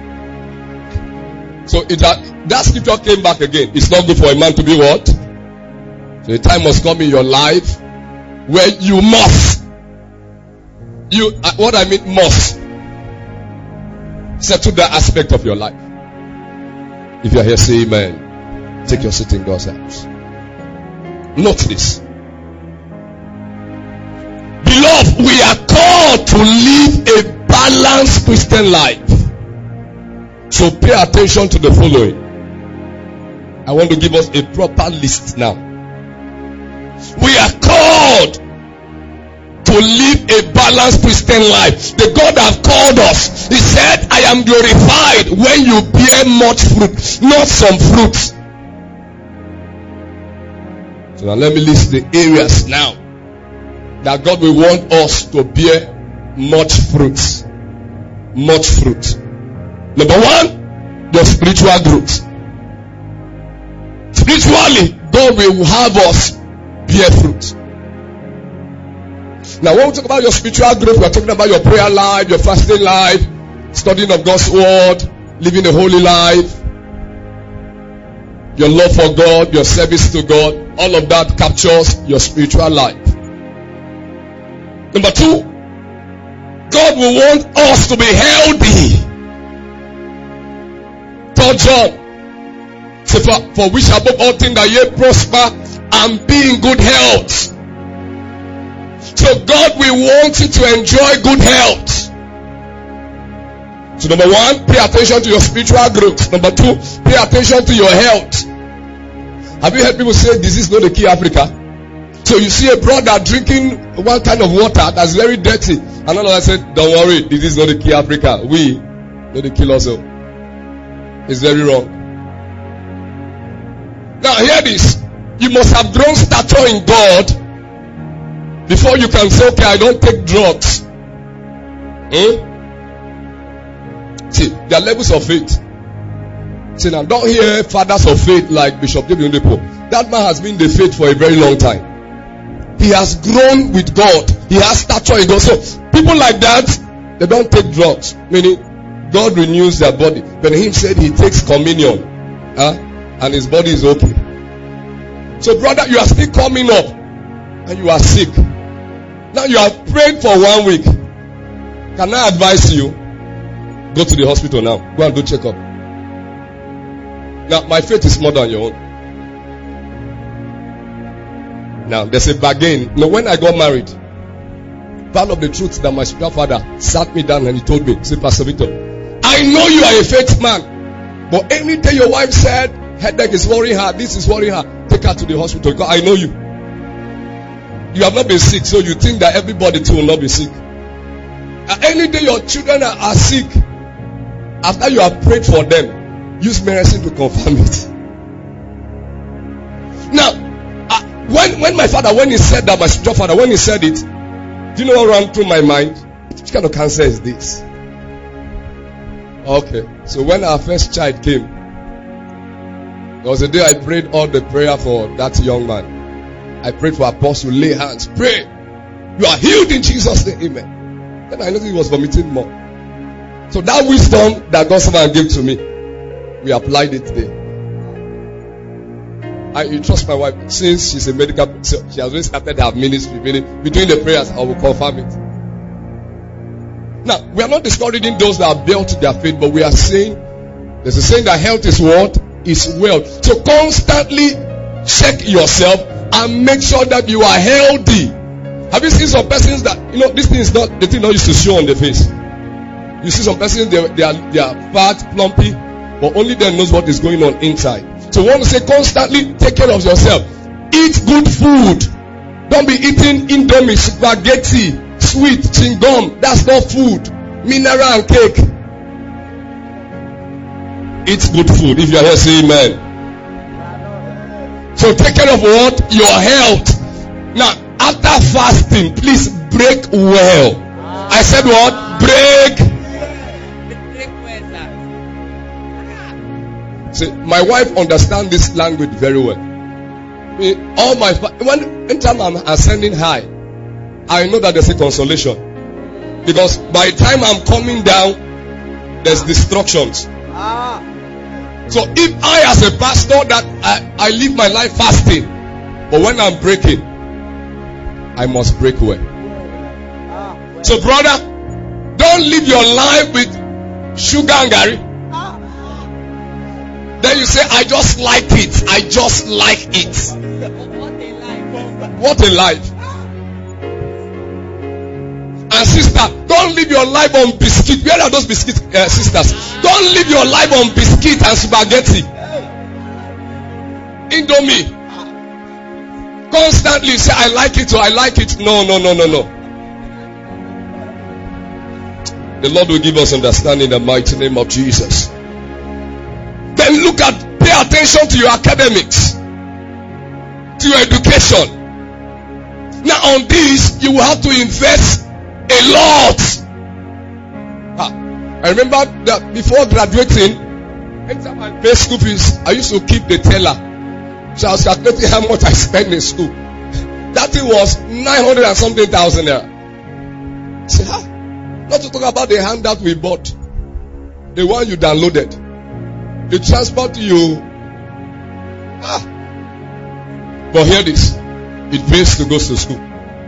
So it, that, that scripture came back again. It's not good for a man to be what? So a time must come in your life where you must. You, uh, what I mean must. Settle that aspect of your life. If you are here, say amen. Take your seat in God's house. Note this. Beloved, we are called to live a balanced Christian life. So pay attention to the following. I want to give us a proper list now. We are called to live a balanced Christian life. The God have called us. He said, I am glorified when you bear much fruit, not some fruit. So now let me list the areas now that God will want us to bear much fruit. Much fruit. Number one, the spiritual growth. Spiritually, God will have us bear fruit. Now, when we talk about your spiritual growth, we are talking about your prayer life, your fasting life, studying of God's word, living a holy life, your love for God, your service to God. All of that captures your spiritual life. Number two, God will want us to be healthy. Third John, so for, for which above all things that ye prosper and be in good health. So God will want you to enjoy good health. So number one, pay attention to your spiritual growth. Number two, pay attention to your health. Have you heard people say disease is not the key Africa? So you see a brother drinking one kind of water that's very dirty. And all of us said, don't worry, disease is not the key Africa. We, not the kill also. It's very wrong. Now hear this. You must have grown stature in God before you can say, okay, I don't take drugs. Hmm? See, there are levels of faith. See now, don't hear fathers of faith like Bishop David Oyedepo. That man has been in the faith for a very long time. He has grown with God. He has stature in God. So people like that, they don't take drugs. Meaning, God renews their body. But he said he takes communion, huh? And his body is okay. So brother, you are still coming up and you are sick. Now you have prayed for one week. Can I advise you? Go to the hospital now. Go and do check up. Now, my faith is more than your own. Now, there's a bargain. Now, when I got married, part of the truth that my spiritual father sat me down and he told me, say, Pastor Victor, I know you are a faith man, but anything your wife said, headache is worrying her, this is worrying her, take her to the hospital because I know you. You have not been sick, so you think that everybody too will not be sick. Uh, any day your children are, are sick, after you have prayed for them, use medicine to confirm it. Now, uh, when when my father, when he said that, my spiritual father, when he said it, do you know what ran through my mind? Which kind of cancer is this? Okay, so when our first child came, there was a day I prayed all the prayer for that young man. I prayed for apostle, lay hands, pray. You are healed in Jesus' name, amen. Then I noticed he was vomiting more. So that wisdom that God's man gave to me, we applied it today. I you trust my wife since she's a medical, so she has already started her ministry. Meaning, between the prayers, I will confirm it. Now, we are not discouraging those that have built their faith, but we are saying there's a saying that health is what? Is wealth. So constantly check yourself and make sure that you are healthy. Have you seen some persons that, you know, this thing is not, the thing not used to show on the face. You see some persons, they, they, are, they are fat, plumpy, but only them knows what is going on inside. So we want to say constantly take care of yourself. Eat good food. Don't be eating indomie, spaghetti, sweet, chewing gum. That's not food. Mineral and cake. Eat good food. If you are here, say amen. So take care of what? Your health. Now, after fasting, please break well. I said what? Break. See, my wife understands this language very well. All my when anytime I'm ascending high, I know that there's a consolation. Because by the time I'm coming down, there's destructions. So if I as a pastor that I, I live my life fasting, but when I'm breaking, I must break well. So brother, don't live your life with sugar and gari. Then you say, I just like it. I just like it. What a life. And sister, don't live your life on biscuit. Where are those biscuit uh, sisters? Don't live your life on biscuit and spaghetti. Indomie. Constantly say, I like it or I like it. No, no, no, no, no. The Lord will give us understanding in the mighty name of Jesus. Then look at, pay attention to your academics, to your education. Now on this, you will have to invest a lot. Ah, I remember that before graduating, anytime I pay school fees, I used to keep the teller. So I was calculating how much I spent in school. That thing was nine hundred and something thousand naira. I said, ah, not to talk about the handout we bought, the one you downloaded. The transport you. Ah. But hear this. It pays to go to school.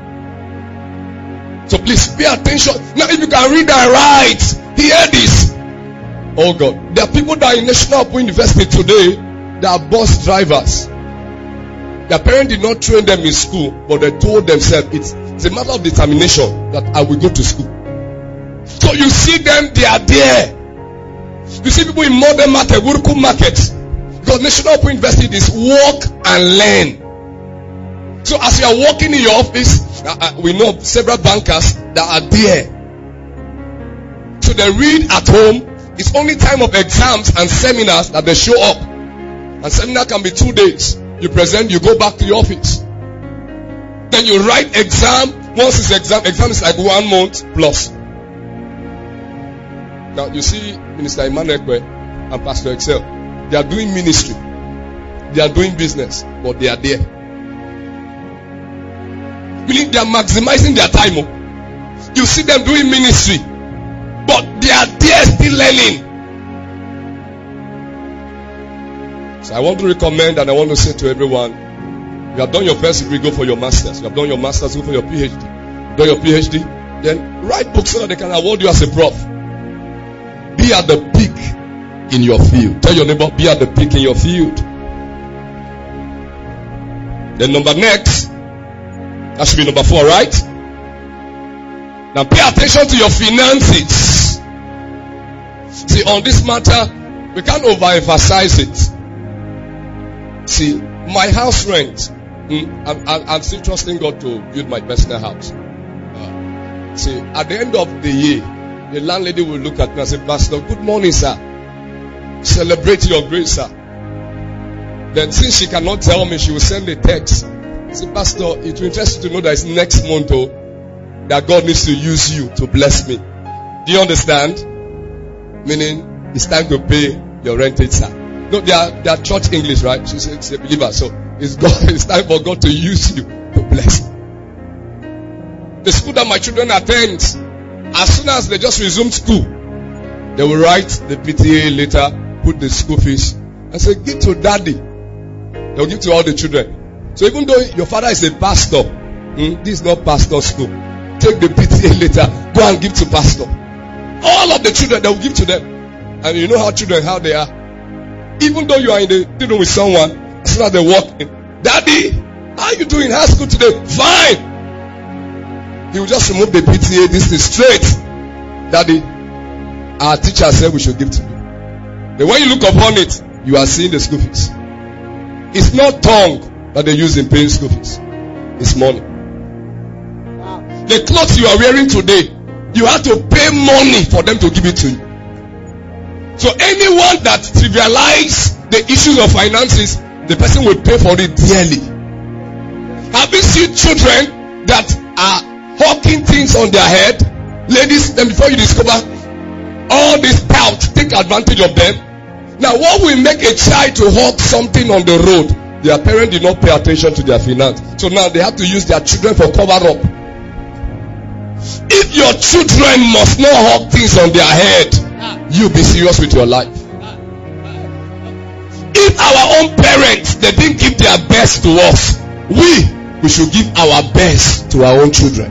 So please pay attention. Now if you can read and write, hear this. Oh God. There are people that are in National Open University today that are bus drivers. Their parents did not train them in school, but they told themselves it's, it's a matter of determination that I will go to school. So you see them, they are there. You see people in modern market, Wuruku market. Because National Open University is work and learn. So as you are working in your office, uh, uh, we know several bankers that are there. So they read at home. It's only time of exams and seminars that they show up. And seminar can be two days. You present, you go back to your office. Then you write exam. Once it's exam, exam is like one month plus. Now you see Minister Emmanuel and Pastor Excel. They are doing ministry. They are doing business. But they are there. Meaning they are maximizing their time. You see them doing ministry. But they are there still learning. So I want to recommend and I want to say to everyone, you have done your first degree, go for your master's. You have done your master's, go for your PhD. Done your PhD, then write books so that they can award you as a prof. Be at the peak in your field. Tell your neighbor, be at the peak in your field. Then number next, that should be number four, right? Now pay attention to your finances. See, on this matter, we can't overemphasize it. See, my house rent, mm, I'm, I'm, I'm still trusting God to build my personal house. Uh, see, at the end of the year, the landlady will look at me and say, Pastor, good morning, sir. Celebrate your grace, sir. Then since she cannot tell me, she will send a text. Say, Pastor, it will interest you to know that it's next month, oh, that God needs to use you to bless me. Do you understand? Meaning, it's time to pay your rent, sir. No, they are, they are church English, right? She said, she's a believer, so it's God, it's time for God to use you to bless. The school that my children attend, as soon as they just resume school, they will write the P T A letter, put the school fees, and say, give to daddy. They'll give to all the children. So even though your father is a pastor, hmm, this is not pastor school. Take the P T A letter, go and give to pastor. All of the children, they will give to them. And you know how children, how they are. Even though you are in the room with someone, as soon as they walk in, Daddy, how are you doing? How's school today? Fine. He will just remove the P T A. This is straight. Daddy, our teacher said we should give to you. But when you look upon it, you are seeing the school fees. It's not tongue that they use in paying school fees. It's money. The clothes you are wearing today, you have to pay money for them to give it to you. So anyone that trivializes the issues of finances, the person will pay for it dearly. Have you seen children that are hawking things on their head? Ladies, then before you discover all this tout, take advantage of them. Now what will make a child to hawk something on the road? Their parents did not pay attention to their finance. So now they have to use their children for cover up. If your children must not hawk things on their head, you be serious with your life. If our own parents, they didn't give their best to us, we, we should give our best to our own children.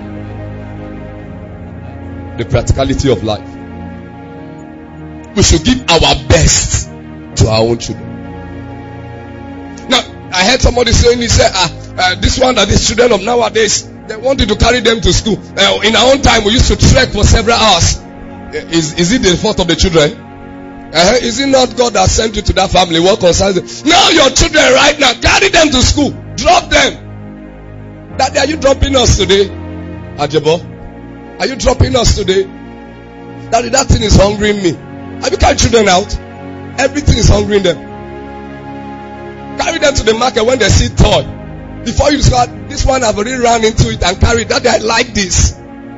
The practicality of life. We should give our best to our own children. Now, I heard somebody saying, he said, ah, uh, this one that these children of nowadays, they wanted to carry them to school. Uh, in our own time, we used to trek for several hours. Is, is it the fault of the children? Uh, is it not God that sent you to that family? What concerns them? Now your children right now, carry them to school. Drop them. Daddy, are you dropping us today? Ajabo, are you dropping us today? Daddy, that thing is hungering me. Have you carried children out? Everything is hungering them. Carry them to the market when they see toy. Before you start, this one I've already run into it and carried. Daddy, I like this.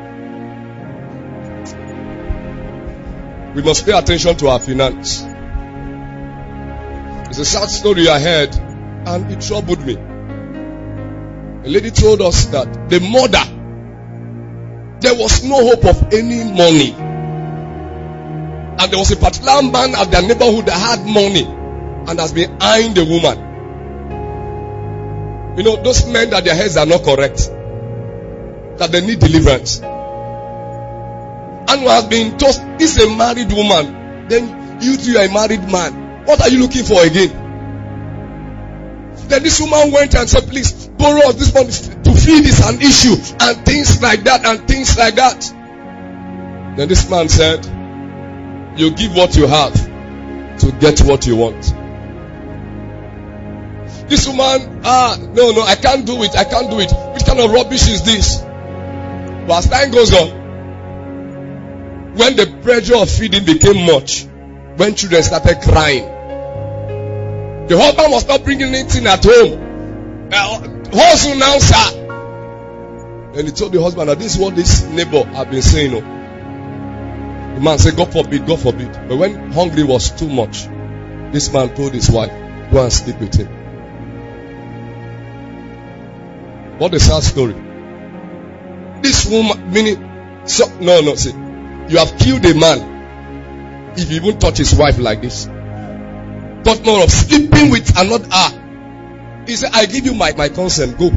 We must pay attention to our finance. It's a sad story I heard, and it troubled me. A lady told us that the mother, there was no hope of any money. And there was a particular man at their neighborhood that had money and has been eyeing the woman. You know, those men that their heads are not correct, that they need deliverance. And who has been told, this is a married woman. Then you too are a married man. What are you looking for again? Then this woman went and said, please borrow us this money to feed is an issue. And things like that and things like that. Then this man said, you give what you have to get what you want. This woman, ah, no, no, I can't do it. I can't do it. Which kind of rubbish is this? But as time goes on, when the pressure of feeding became much, when children started crying, the husband was not bringing anything at home. Uh, hustle now, sir. And he told the husband that this is what this neighbor had been saying. Oh. The man said, God forbid, God forbid. But when hungry was too much, this man told his wife, go and sleep with him. What a sad story. This woman, meaning, so, no, no, see. You have killed a man if you even touch his wife like this. Thought more of sleeping with another. Ah, he said, I give you my, my consent, go.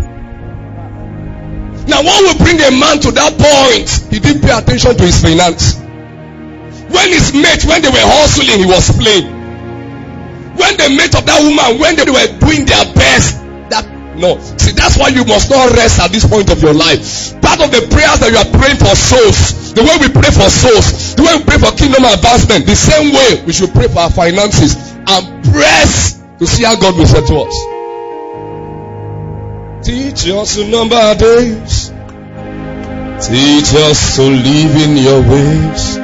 Now what will bring a man to that point? He didn't pay attention to his finance. When When his mate, when they were hustling, he was playing. When the mate of that woman, when they were doing their best, that no. See, that's why you must not rest at this point of your life. Part of the prayers that you are praying for souls, the way we pray for souls, the way we pray for kingdom advancement, the same way we should pray for our finances and press to see how God will say to us. Teach us to number our days. Teach us to live in your ways.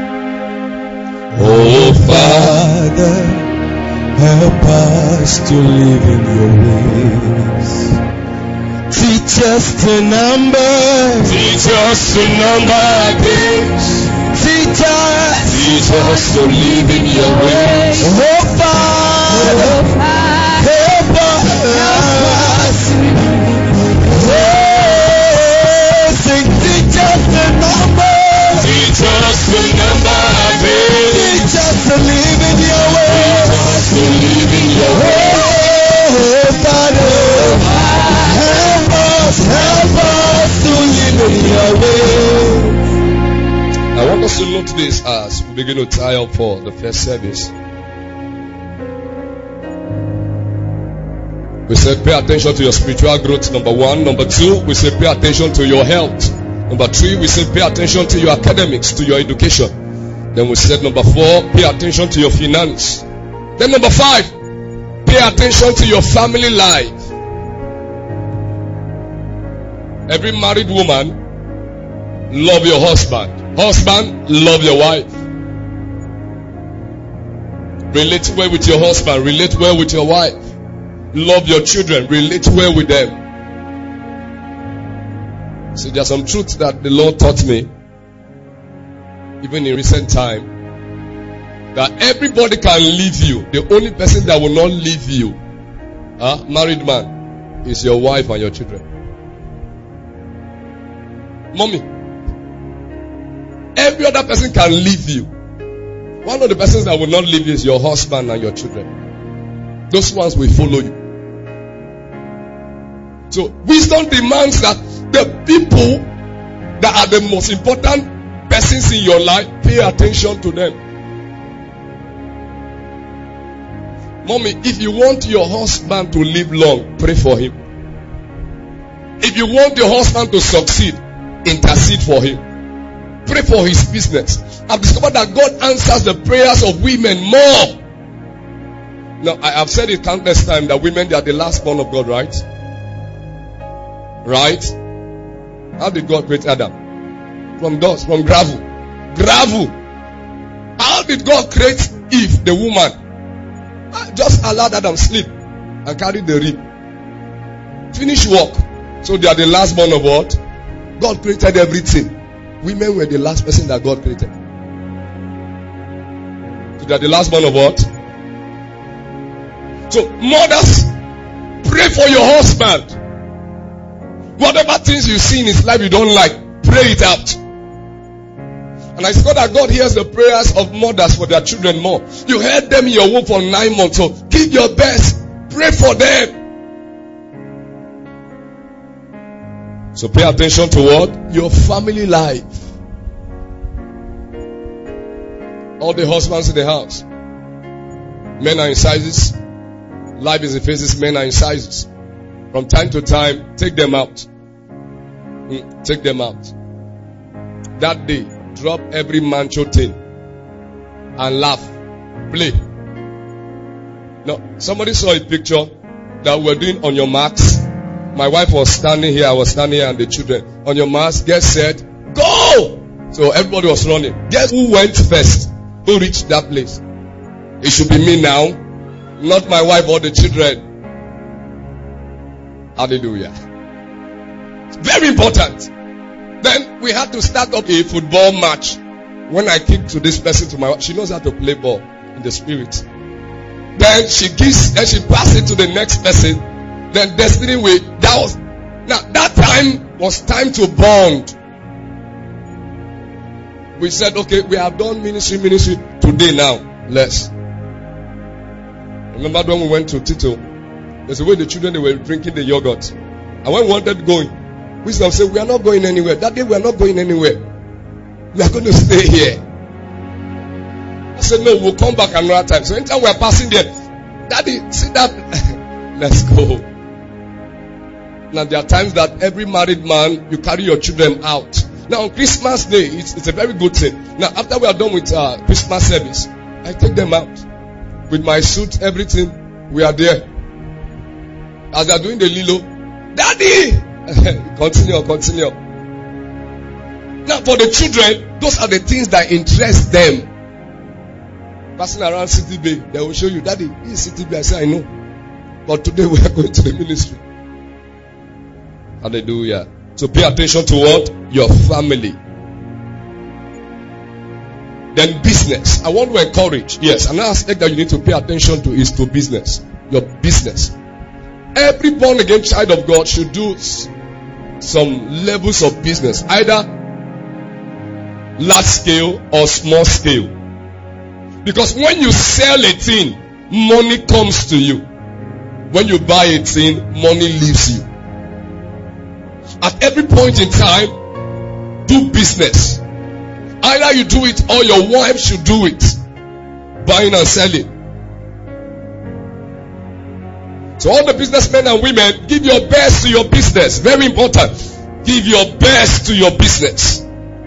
Oh Father, help us to live in your ways. Teach us to number. Teach us to number our days. Teach us. Teach us to live in your ways. Oh Father, help us. Oh, sing, teach us to number. Teach us to number our days. Teach us to live in your ways. To live in your way, oh Father, help us, help us to live in your way. I want us to note this as we begin to tie up for the first service. We said pay attention to your spiritual growth, number one. Number two, we said pay attention to your health. Number three, we said pay attention to your academics, to your education. Then we said number four, pay attention to your finance. Then number five, pay attention to your family life. Every married woman, love your husband. Husband, love your wife. Relate well with your husband. Relate well with your wife. Love your children. Relate well with them. See, there are some truths that the Lord taught me, even in recent time. That everybody can leave you. The only person that will not leave you, huh, married man, is your wife and your children. Mommy, every other person can leave you. One of the persons that will not leave you is your husband and your children. Those ones will follow you. So wisdom demands that the people that are the most important persons in your life, pay attention to them. Mommy, if you want your husband to live long, pray for him. If you want your husband to succeed, intercede for him. Pray for his business. I've discovered that God answers the prayers of women more. Now, I have said it countless times that women, they are the last born of God, right? Right? How did God create Adam? From dust, from gravel. Gravel. How did God create Eve, the woman? Just allowed Adam sleep and carry the rib. Finish work. So they are the last born of what? God created everything. Women were the last person that God created. So they are the last born of what? So mothers, pray for your husband. Whatever things you see in his life you don't like, pray it out. And I saw that God hears the prayers of mothers for their children more. You heard them in your womb for nine months. So give your best. Pray for them. So pay attention to what? Your family life. All the husbands in the house. Men are in sizes. Life is in phases. Men are in sizes. From time to time, take them out. Mm, take them out. That day, drop every macho thing and laugh. Play. Now, somebody saw a picture that we're doing on your marks. My wife was standing here, I was standing here, and the children. On your marks, get set, go! So everybody was running. Guess who went first? Who reached that place? It should be me now, not my wife or the children. Hallelujah. Very important. Then we had to start up a football match. When I kick to this person, to my wife, she knows how to play ball in the spirit. Then she gives, then she passes it to the next person. Then destiny way. That was, now that time was time to bond. We said, okay, we have done ministry, ministry today now. Let's. Remember when we went to Tito? There's a way the children, they were drinking the yogurt. And when we wanted going, Wisdom said, we are not going anywhere. That day we are not going anywhere. We are going to stay here. say, no, we'll come back another time. So anytime we're passing there, Daddy, see that? Let's go. Now there are times that every married man, you carry your children out. Now on Christmas Day, it's, it's a very good thing. Now after we are done with uh, Christmas service, I take them out. With my suit, everything, we are there. As they are doing the lilo, Daddy! continue, continue. Now for the children, those are the things that interest them. Passing around City Bay, they will show you, Daddy, this is City Bay. I say, I know. But today we are going to the ministry. Hallelujah. So pay attention to what? Your family. Then business. I want to encourage. Yes, another aspect that you need to pay attention to is to business. Your business. Every born again child of God should do some levels of business. Either large scale or small scale. Because when you sell a thing, money comes to you. When you buy a thing, money leaves you. At every point in time, do business. Either you do it or your wife should do it. Buying and selling. So all the businessmen and women, give your best to your business. Very important. Give your best to your business.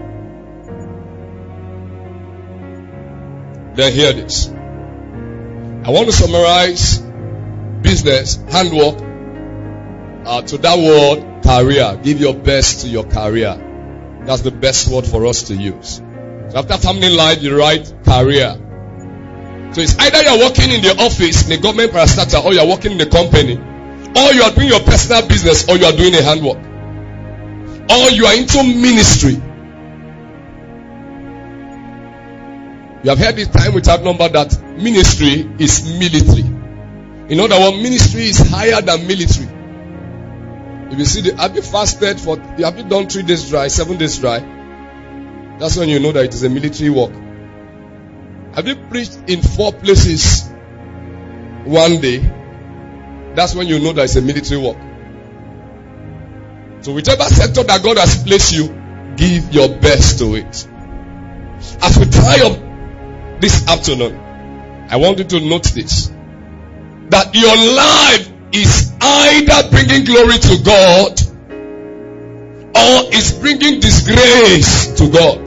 Then hear this. I want to summarize business, handwork, uh, to that word, career. Give your best to your career. That's the best word for us to use. So after family life, you write career. So it's either you're working in the office, in the government parastatal, or you're working in the company, or you are doing your personal business, or you are doing a handwork, or you are into ministry. You have heard this time without number that ministry is military. In other words, ministry is higher than military. If you see the, have you fasted for, have you done three days dry, seven days dry? That's when you know that it is a military work. Have you preached in four places one day? That's when you know that it's a military work. So whichever sector that God has placed you, give your best to it. As we try up this afternoon, I want you to note this. That your life is either bringing glory to God or is bringing disgrace to God.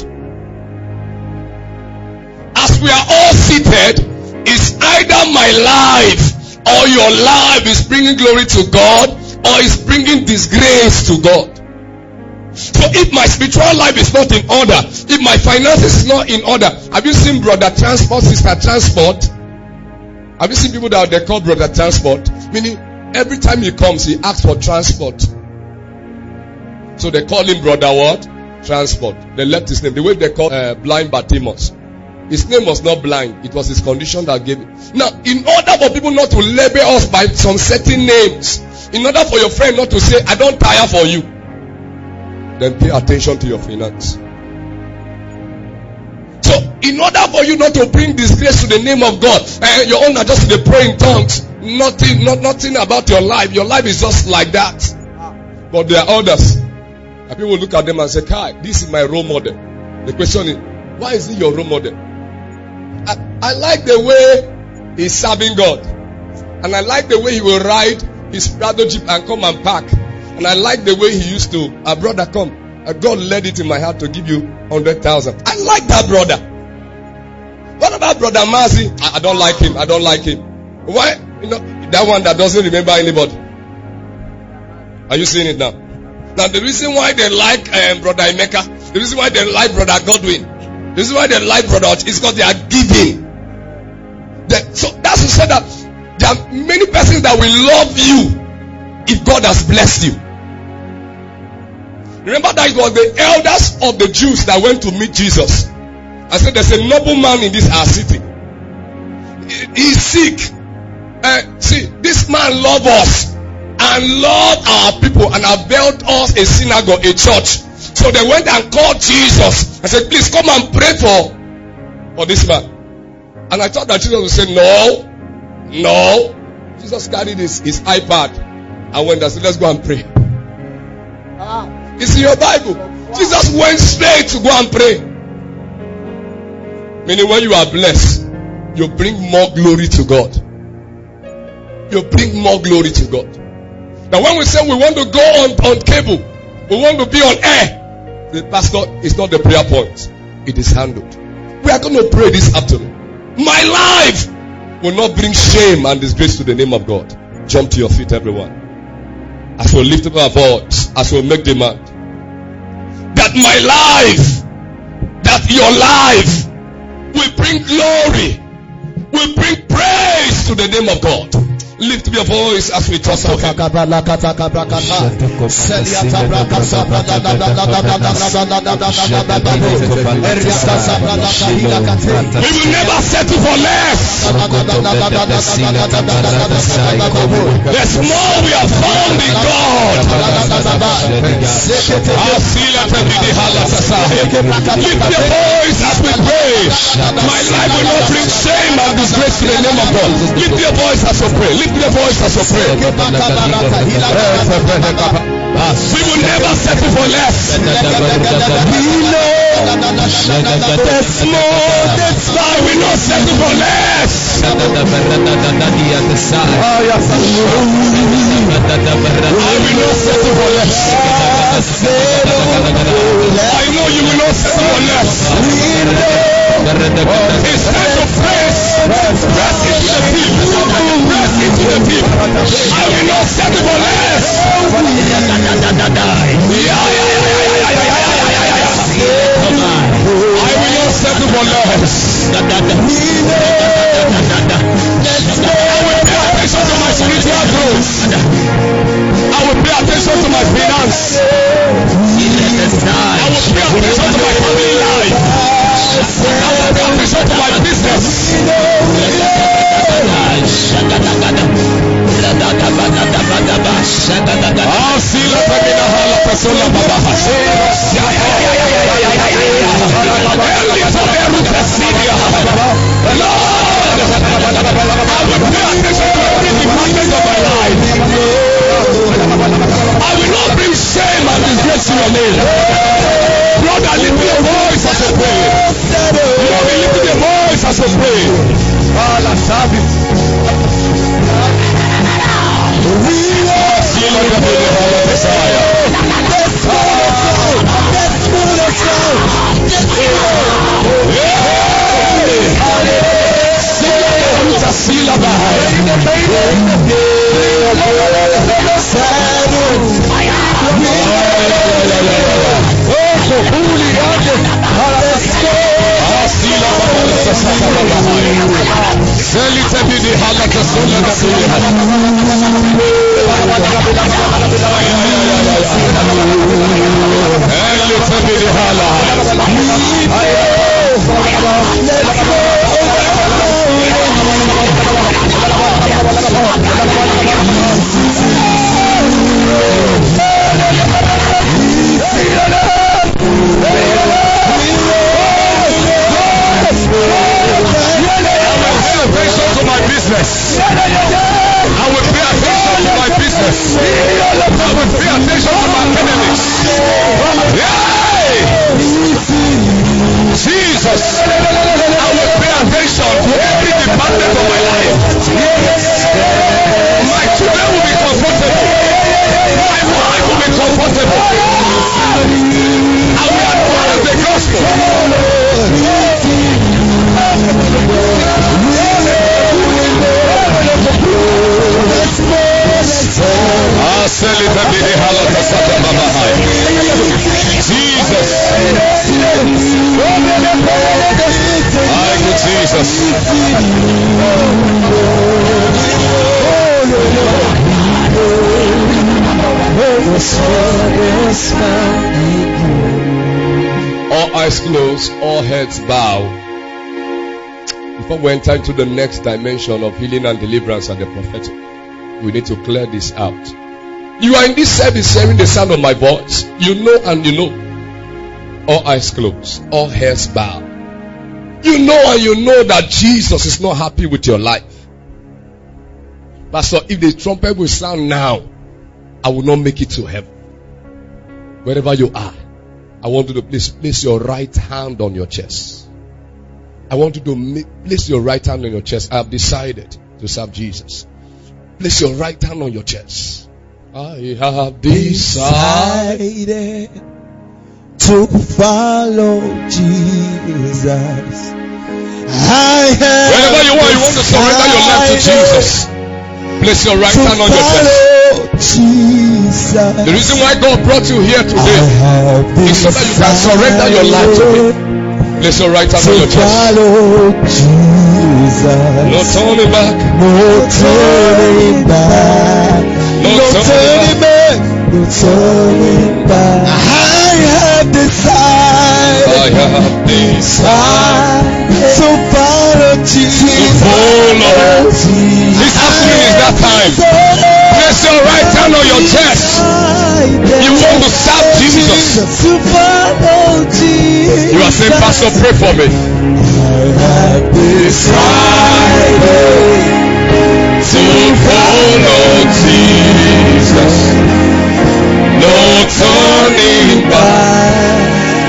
As we are all seated, it's either my life or your life is bringing glory to God or is bringing disgrace to God. So if my spiritual life is not in order, if my finances is not in order, have you seen brother transport, sister transport? Have you seen people that they call brother transport? Meaning every time he comes, he asks for transport. So they call him brother what? Transport. They left his name. The way they call uh, blind Bartimaeus. His name was not blind. It was his condition that gave it. Now, in order for people not to label us by some certain names, in order for your friend not to say, I don't tire for you, then pay attention to your finance. So, in order for you not to bring disgrace to the name of God, uh, your own are just the pray in tongues. Nothing, not nothing about your life. Your life is just like that. But there are others. And people will look at them and say, Kai, this is my role model. The question is, why is he your role model? I, I like the way he's serving God. And I like the way he will ride his Prado Jeep and come and park. And I like the way he used to, uh, brother, come. Uh, God led it in my heart to give you one hundred thousand. I like that brother. What about brother Mazi? I, I don't like him. I don't like him. Why? You know, that one that doesn't remember anybody. Are you seeing it now? Now the reason why they like um, brother Emeka, the reason why they like brother Godwin, the reason why they like brother is because they are giving. They, so that's to say that there are many persons that will love you if God has blessed you. Remember that it was the elders of the Jews that went to meet Jesus. I said there's a noble man in this our city. He is sick. Uh, see, this man loves us and love our people and have built us a synagogue, a church. So they went and called Jesus and said, please come and pray for, for this man. And I thought that Jesus would say, no, no. Jesus carried his, his iPad and went and said, let's go and pray. It's in your Bible. Jesus went straight to go and pray. Meaning when you are blessed, you bring more glory to God. You bring more glory to God. Now when we say we want to go on, on cable, we want to be on air, the pastor, it's not the prayer point. It is handled. We are going to pray this afternoon. My life will not bring shame and disgrace to the name of God. Jump to your feet, everyone. As we lift up our voice, as we make demand. That my life, that your life will bring glory, will bring praise to the name of God. Lift up your voice as we talk to him. We will never settle for less. There's more we have found in God. Lift your voice as we pray. My life will not bring shame and disgrace to the name of God. Lift your voice as we pray. Lift your voice as you pray. We will never settle for less. We know there's more. That's why we will not settle for less. I will not settle for less. I know you will not settle for less. It's time to press. Press into the deep. Press into the deep. I will not settle for less. I will not settle for less. I will pay attention to my spiritual growth. I will pay attention to my finance. I will pay attention to my family life. I will pay attention to my business. I will not bring shame and disgrace to your name. Brother, lift your voice as you pray. Mommy, lift your voice as you pray. Allah sabe. We are sealing the Holy Messiah. Let's go, let's go, let's go, let's go. All eyes closed, all heads bowed. Before we enter into the next dimension of healing and deliverance and the prophetic, we need to clear this out. You are in this service hearing the sound of my voice. You know and you know. All eyes closed, all heads bowed. You know and you know that Jesus is not happy with your life. Pastor, if the trumpet will sound now, I will not make it to heaven. Wherever you are, I want you to please place your right hand on your chest. I want you to make, place your right hand on your chest. I have decided to serve Jesus. Place your right hand on your chest. I have decided to follow Jesus. I have Wherever you are, you want to surrender your life to Jesus. Place your right hand on your chest. Jesus. The reason why God brought you here today is so that you can surrender your life to Him. Place your right hand on your chest. No turning back. No turning back. No turning back. No turning back. I have decided. I have decided to follow Jesus. To follow. This afternoon is that time. Place your right hand on your chest. You want to serve Jesus. To follow Jesus. You are saying, Pastor, pray for me. I have decided To follow Jesus. No turning back.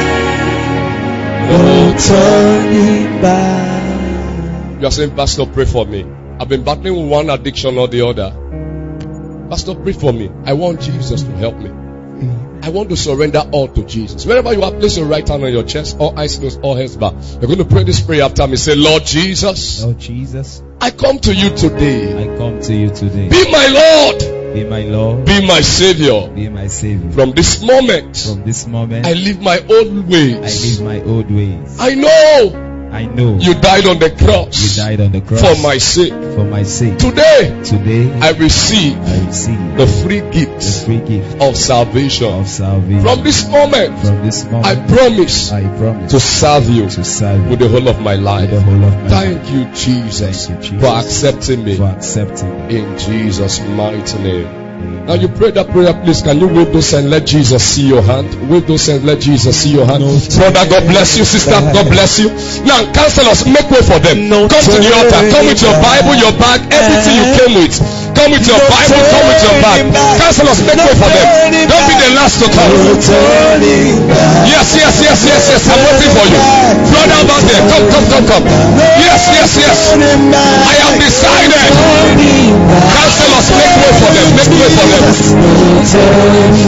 No turning back. You are saying, Pastor, pray for me. I've been battling with one addiction or the other. Pastor, pray for me. I want Jesus to help me. I want to surrender all to Jesus. Wherever you are, place your right hand on your chest, all eyes closed, all heads bowed. You're going to pray this prayer after me. Say, Lord Jesus, Lord Jesus, I come to you today. I come to you today. Be my Lord. Be my Lord. Be my Savior. Be my Savior. From this moment, From this moment, I live my old ways. I live my old ways. I know I know you died on the cross. you died on the cross for my sake. For my sake. Today, Today, I receive I receive the free the gift free gift of salvation. of salvation. From this moment, From this moment, I promise I promise to serve you to serve you with the whole of my with life. the whole of my life. Thank you, Jesus, Thank you, Jesus, for accepting me for accepting me. in Jesus' mighty name. Now you pray that prayer, please. Can you wave those hands? Let Jesus see your hand. Wave those hands. Let Jesus see your hand. Brother, God bless you. Sister, God bless you. Now, counselors, make way for them. Come to the altar. Come with your Bible, your bag, everything you came with. Come with your Bible. Come with your bag. Counselors, make way for them. Don't be the last to come. Yes, yes, yes, yes, yes. I'm waiting for you. Brother, about there. Come, come, come, come. Yes, yes, yes. I have decided. Counselors, make way for them. Make way for them. No turning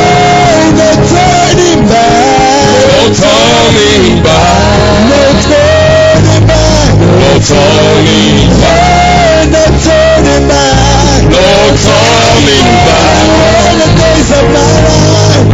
back. No turning back. No turning back. No turning back. No turning back. No turning back. All the days of my life.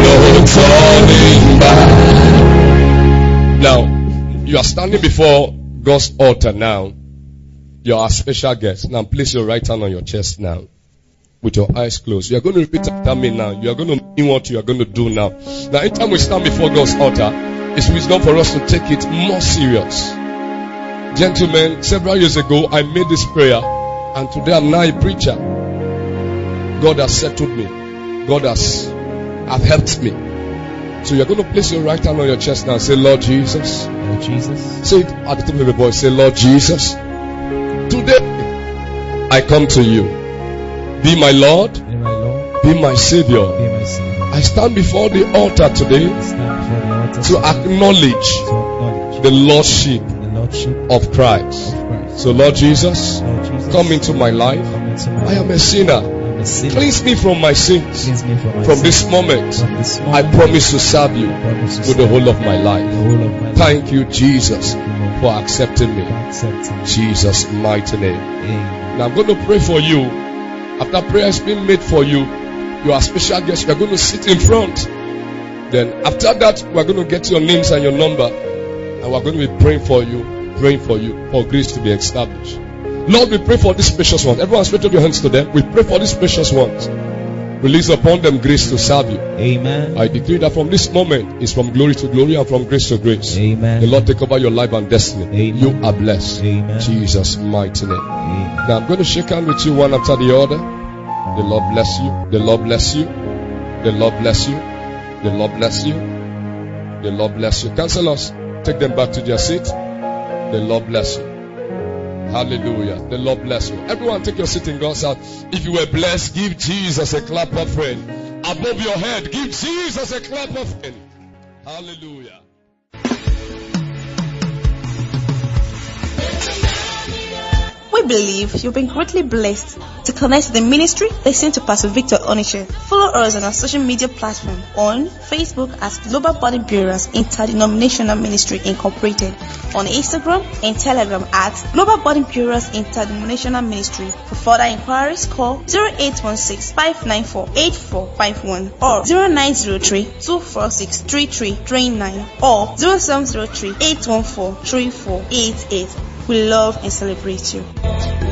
No turning back. Now, you are standing before God's altar now. You are a special guest. Now, place your right hand on your chest now. With your eyes closed. You are going to repeat after me now. You are going to mean what you are going to do now. Now, anytime we stand before God's altar, it's wisdom for us to take it more serious. Gentlemen, several years ago, I made this prayer, and today I'm now a preacher. God has settled me. God has, have helped me. So you're going to place your right hand on your chest now and say, Lord Jesus. Lord Jesus. Say it at the top of your voice. Say, Lord Jesus. Today, I come to you. Be my Lord. Be my Lord. Be my Savior. Be my Savior. I stand before the altar today Stand before the altar to acknowledge to acknowledge the Lordship the Lordship of Christ. of Christ. So Lord Jesus, Lord Jesus, come into my life. come into my I am a life. sinner. I'm a sinner. Cleanse me from my sins. Cleanse me from my From sins. this moment, From this I moment, promise to serve you promise to with the serve whole of my the life. whole of my life. Thank you, Jesus, Thank you, Lord, for accepting for me. accepting me. Jesus' mighty name. Amen. Now I'm going to pray for you. After prayer has been made for you, you are a special guest. You are going to sit in front. Then after that, we are going to get your names and your number, and we are going to be praying for you, praying for you for grace to be established. Lord, we pray for these precious ones. Everyone, stretch out your hands to them. We pray for these precious ones. Release upon them grace to serve you. Amen. I decree that from this moment, it's from glory to glory and from grace to grace. Amen. The Lord take over your life and destiny. Amen. You are blessed. Amen. Jesus' mighty name. Amen. Now I'm going to shake hands with you one after the other. The Lord bless you. The Lord bless you. The Lord bless you. The Lord bless you. The Lord bless you. Counselors, take them back to their seat. The Lord bless you. Hallelujah. The Lord bless you. Everyone take your seat in God's house. If you were blessed, give Jesus a clap offering. Above your head, give Jesus a clap offering. Hallelujah. believe you've been greatly blessed. To connect to the ministry, listen to Pastor Victor Onishe. Follow us on our social media platform on Facebook as Global Body Builders Interdenominational Ministry Incorporated, on Instagram and Telegram at Global Body Builders Interdenominational Ministry. For further inquiries, call zero eight one six, five nine four, eight four five one or zero nine zero three, two four six, three three three nine or zero seven zero three, eight one four, three four eight eight. We love and celebrate you.